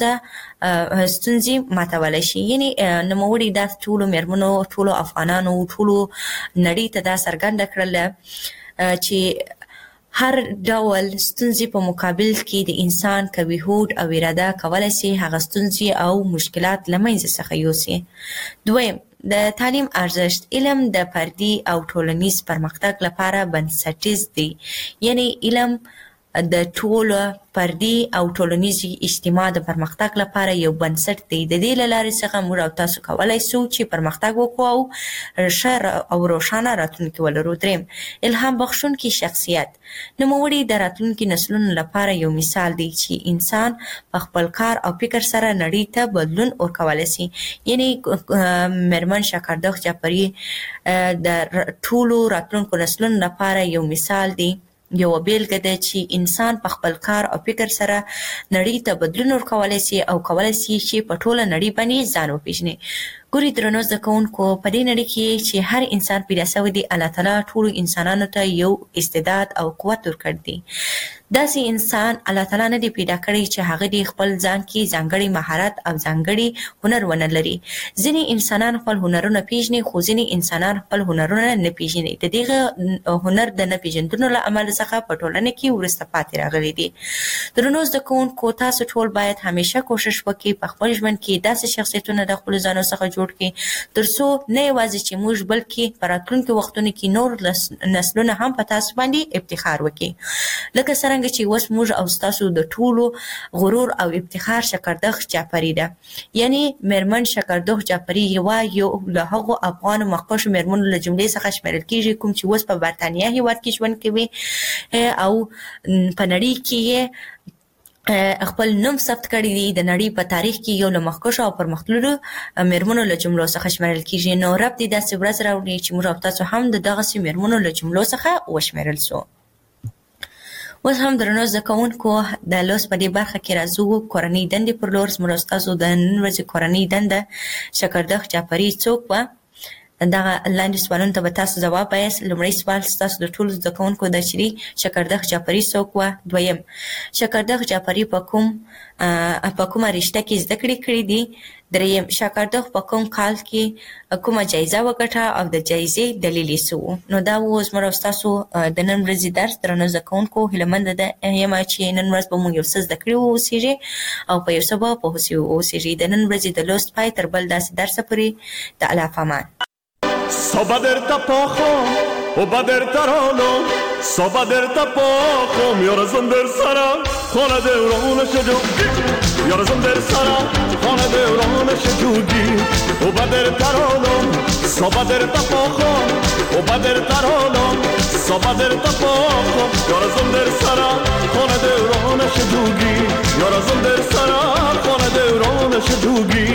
ستونزې ماتولی شي. یعنې نوموړي دا ټولو مېرمنو، ټولو افغانانو، ټولو نړۍ ته دا څرګنده کړله چې هر ډول ستونزې په مقابل کې د انسان قوي هوډ او اراده کولی شي هغه ستونزې او مشکلات له منځه څخه یوسي. دویم، د تعلیم ارزښت. علم د فردي او ټولنیز پرمختګ لپاره بنسټیز دی. یعنې علم د ټولو فردي او ټولنیز اجتماع د پرمختګ لپاره یو بنسټ دی. د دې له لارې څخه موږ او تاسو کولی شو چې پرمختګ وکړو او ښه او روښانه راتلونکي ولرو. دریم، الهام بخښونکي شخصیت. نوموړي د راتلونکي نسلونو لپاره یو مثال دی چې انسان په خپل کار او فکر سره نړۍ ته بدلون ورکولی شي. یعنې مېرمن شکردوخ جعفری د ټولو راتلونکو نسلونو لپاره یو مثال دی، یو بیلګه ده چې انسان په خپل کار او فکر سره نړۍ ته بدلون ورکولی شي او کولی شي چې په ټوله نړۍ باندې ځان وپېژني. ګوري درنو زده کوونکو، په دې نړۍ کې چې هر انسان پیدا شوی دی، الله تعالی ټولو انسانانو ته یو استعداد او قوت ورکړی دی. داسې انسان الله تعالی نه دی پیدا کړی چې هغه د خپل ځان کې ځانګړی مهارت او ځانګړی هنر ونه لري. ځینې انسانان خپل هنرونه پیژني، خو ځینې انسانان خپل هنرونه نه پیژني. د دغه هنر د نه پیژندلو له امله څخه په ټولنه کې وروسته پاتې راغلي دي. درنو زده کوونکو، تاسو ټول باید همیشه کوشش وکړئ په خپل ژوند کې داسې شخصیتونه د خپلو ځانو څخه جوړ کړئ ترڅو نه یوازې چې موږ بلکې په راتلونکو وختونو کې نور نسلونه هم په تاسو باندې افتخار وکړي. لکه څرنګه چې اوس موږ او ستاسو د ټولو غرور او افتخار شکردوخ جعفری ده. یعنې مېرمن شکردوخ جعفری یو له هغو افغانو مخکښو مېرمنو له جملې څخه شمیرل کیږي کوم چې اوس په برتانیا هیواد کې ژوند کوي او په نړۍ کې یې خپل نوم ثبت کړی دی. د نړۍ په تاریخ کې یو له مخکښو او پرمختللو مېرمنو له جملو څخه شمیرل کیږي. نو رب دې داسې ورځ راوړي چې موږ او تاسو هم د دغسې مېرمنو له جملو څخه وشمیرل سو. اوس هم درنو زده کوونکو، د لوست په دې برخه کې راځو کورنۍ دندې پر لور. زموږ او ستاسو د نن ورځې کورنۍ دنده شکردوخ جعفری څوک وه؟ دغه لاندې سوالونو ته به تاسو ځواب وایاست. لومړی سوال ستاسو د ټولو زده کوونکو ده چې شکردوخ جعفری څوک وه؟ دویم، شکردوخ جعفری په کومه رشته کې زده کړې کړې دي؟ دریم، شکردوخ په کوم کال کې کومه جایزه وګټه او د جایزې دلیل یې څه و؟ نو دا و زموږ او ستاسو د نن ورځې درس. درنو زده کوونکو، هیله منده یم چې نن ورځ به موږ یو څه زده کړي واوسیږي او په یو څه به پوه سوي واوسیږي. د نن ورځې د لوست پای تر بل داسې درسه پورې د الله په امان.
Soba der tapocho, oba der tarolo, soba der tapocho, yorazon der sara, khona de urona shajugi, yorazon der sara, khona de urona shajugi, oba der tarolo, soba der tapocho, oba der tarolo, soba der tapocho, yorazon der sara, khona de urona shajugi, yorazon der sara, khona de urona shajugi.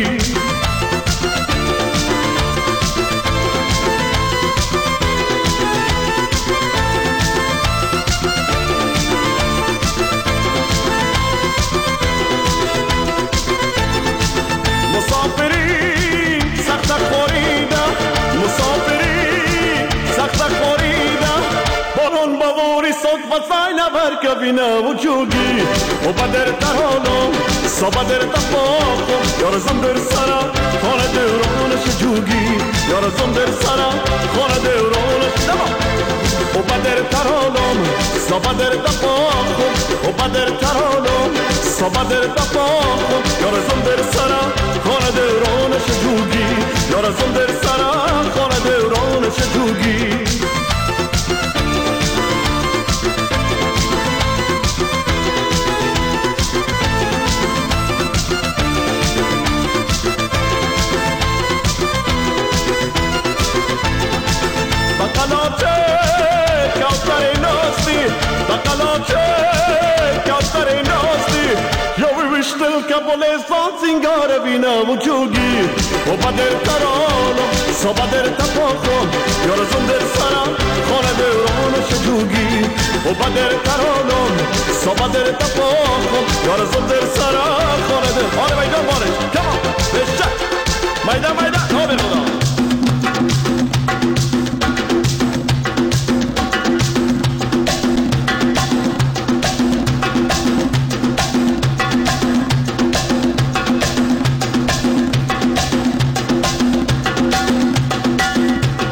مرکبینه و جوگی و بدر ترانم صبادر تفاقم یارزم در سرا خانه دورانش جوگی یارزم در سرا خانه دورانش و بدر ترانم صبادر تفاقم و بدر ترانم صبادر تفاقم یارزم در سرا خانه دورانش جوگی یارزم در سرا خانه دورانش جوگی دل کبل سان سنگار بینم و جوگی و بدر ترانم صبادر تفاقم یارزم در سرم خانه دورانش جوگی و بدر ترانم صبادر تفاقم یارزم در سرم خانه دورانش آره میدان بارش کمان بشه میدان آبه خدا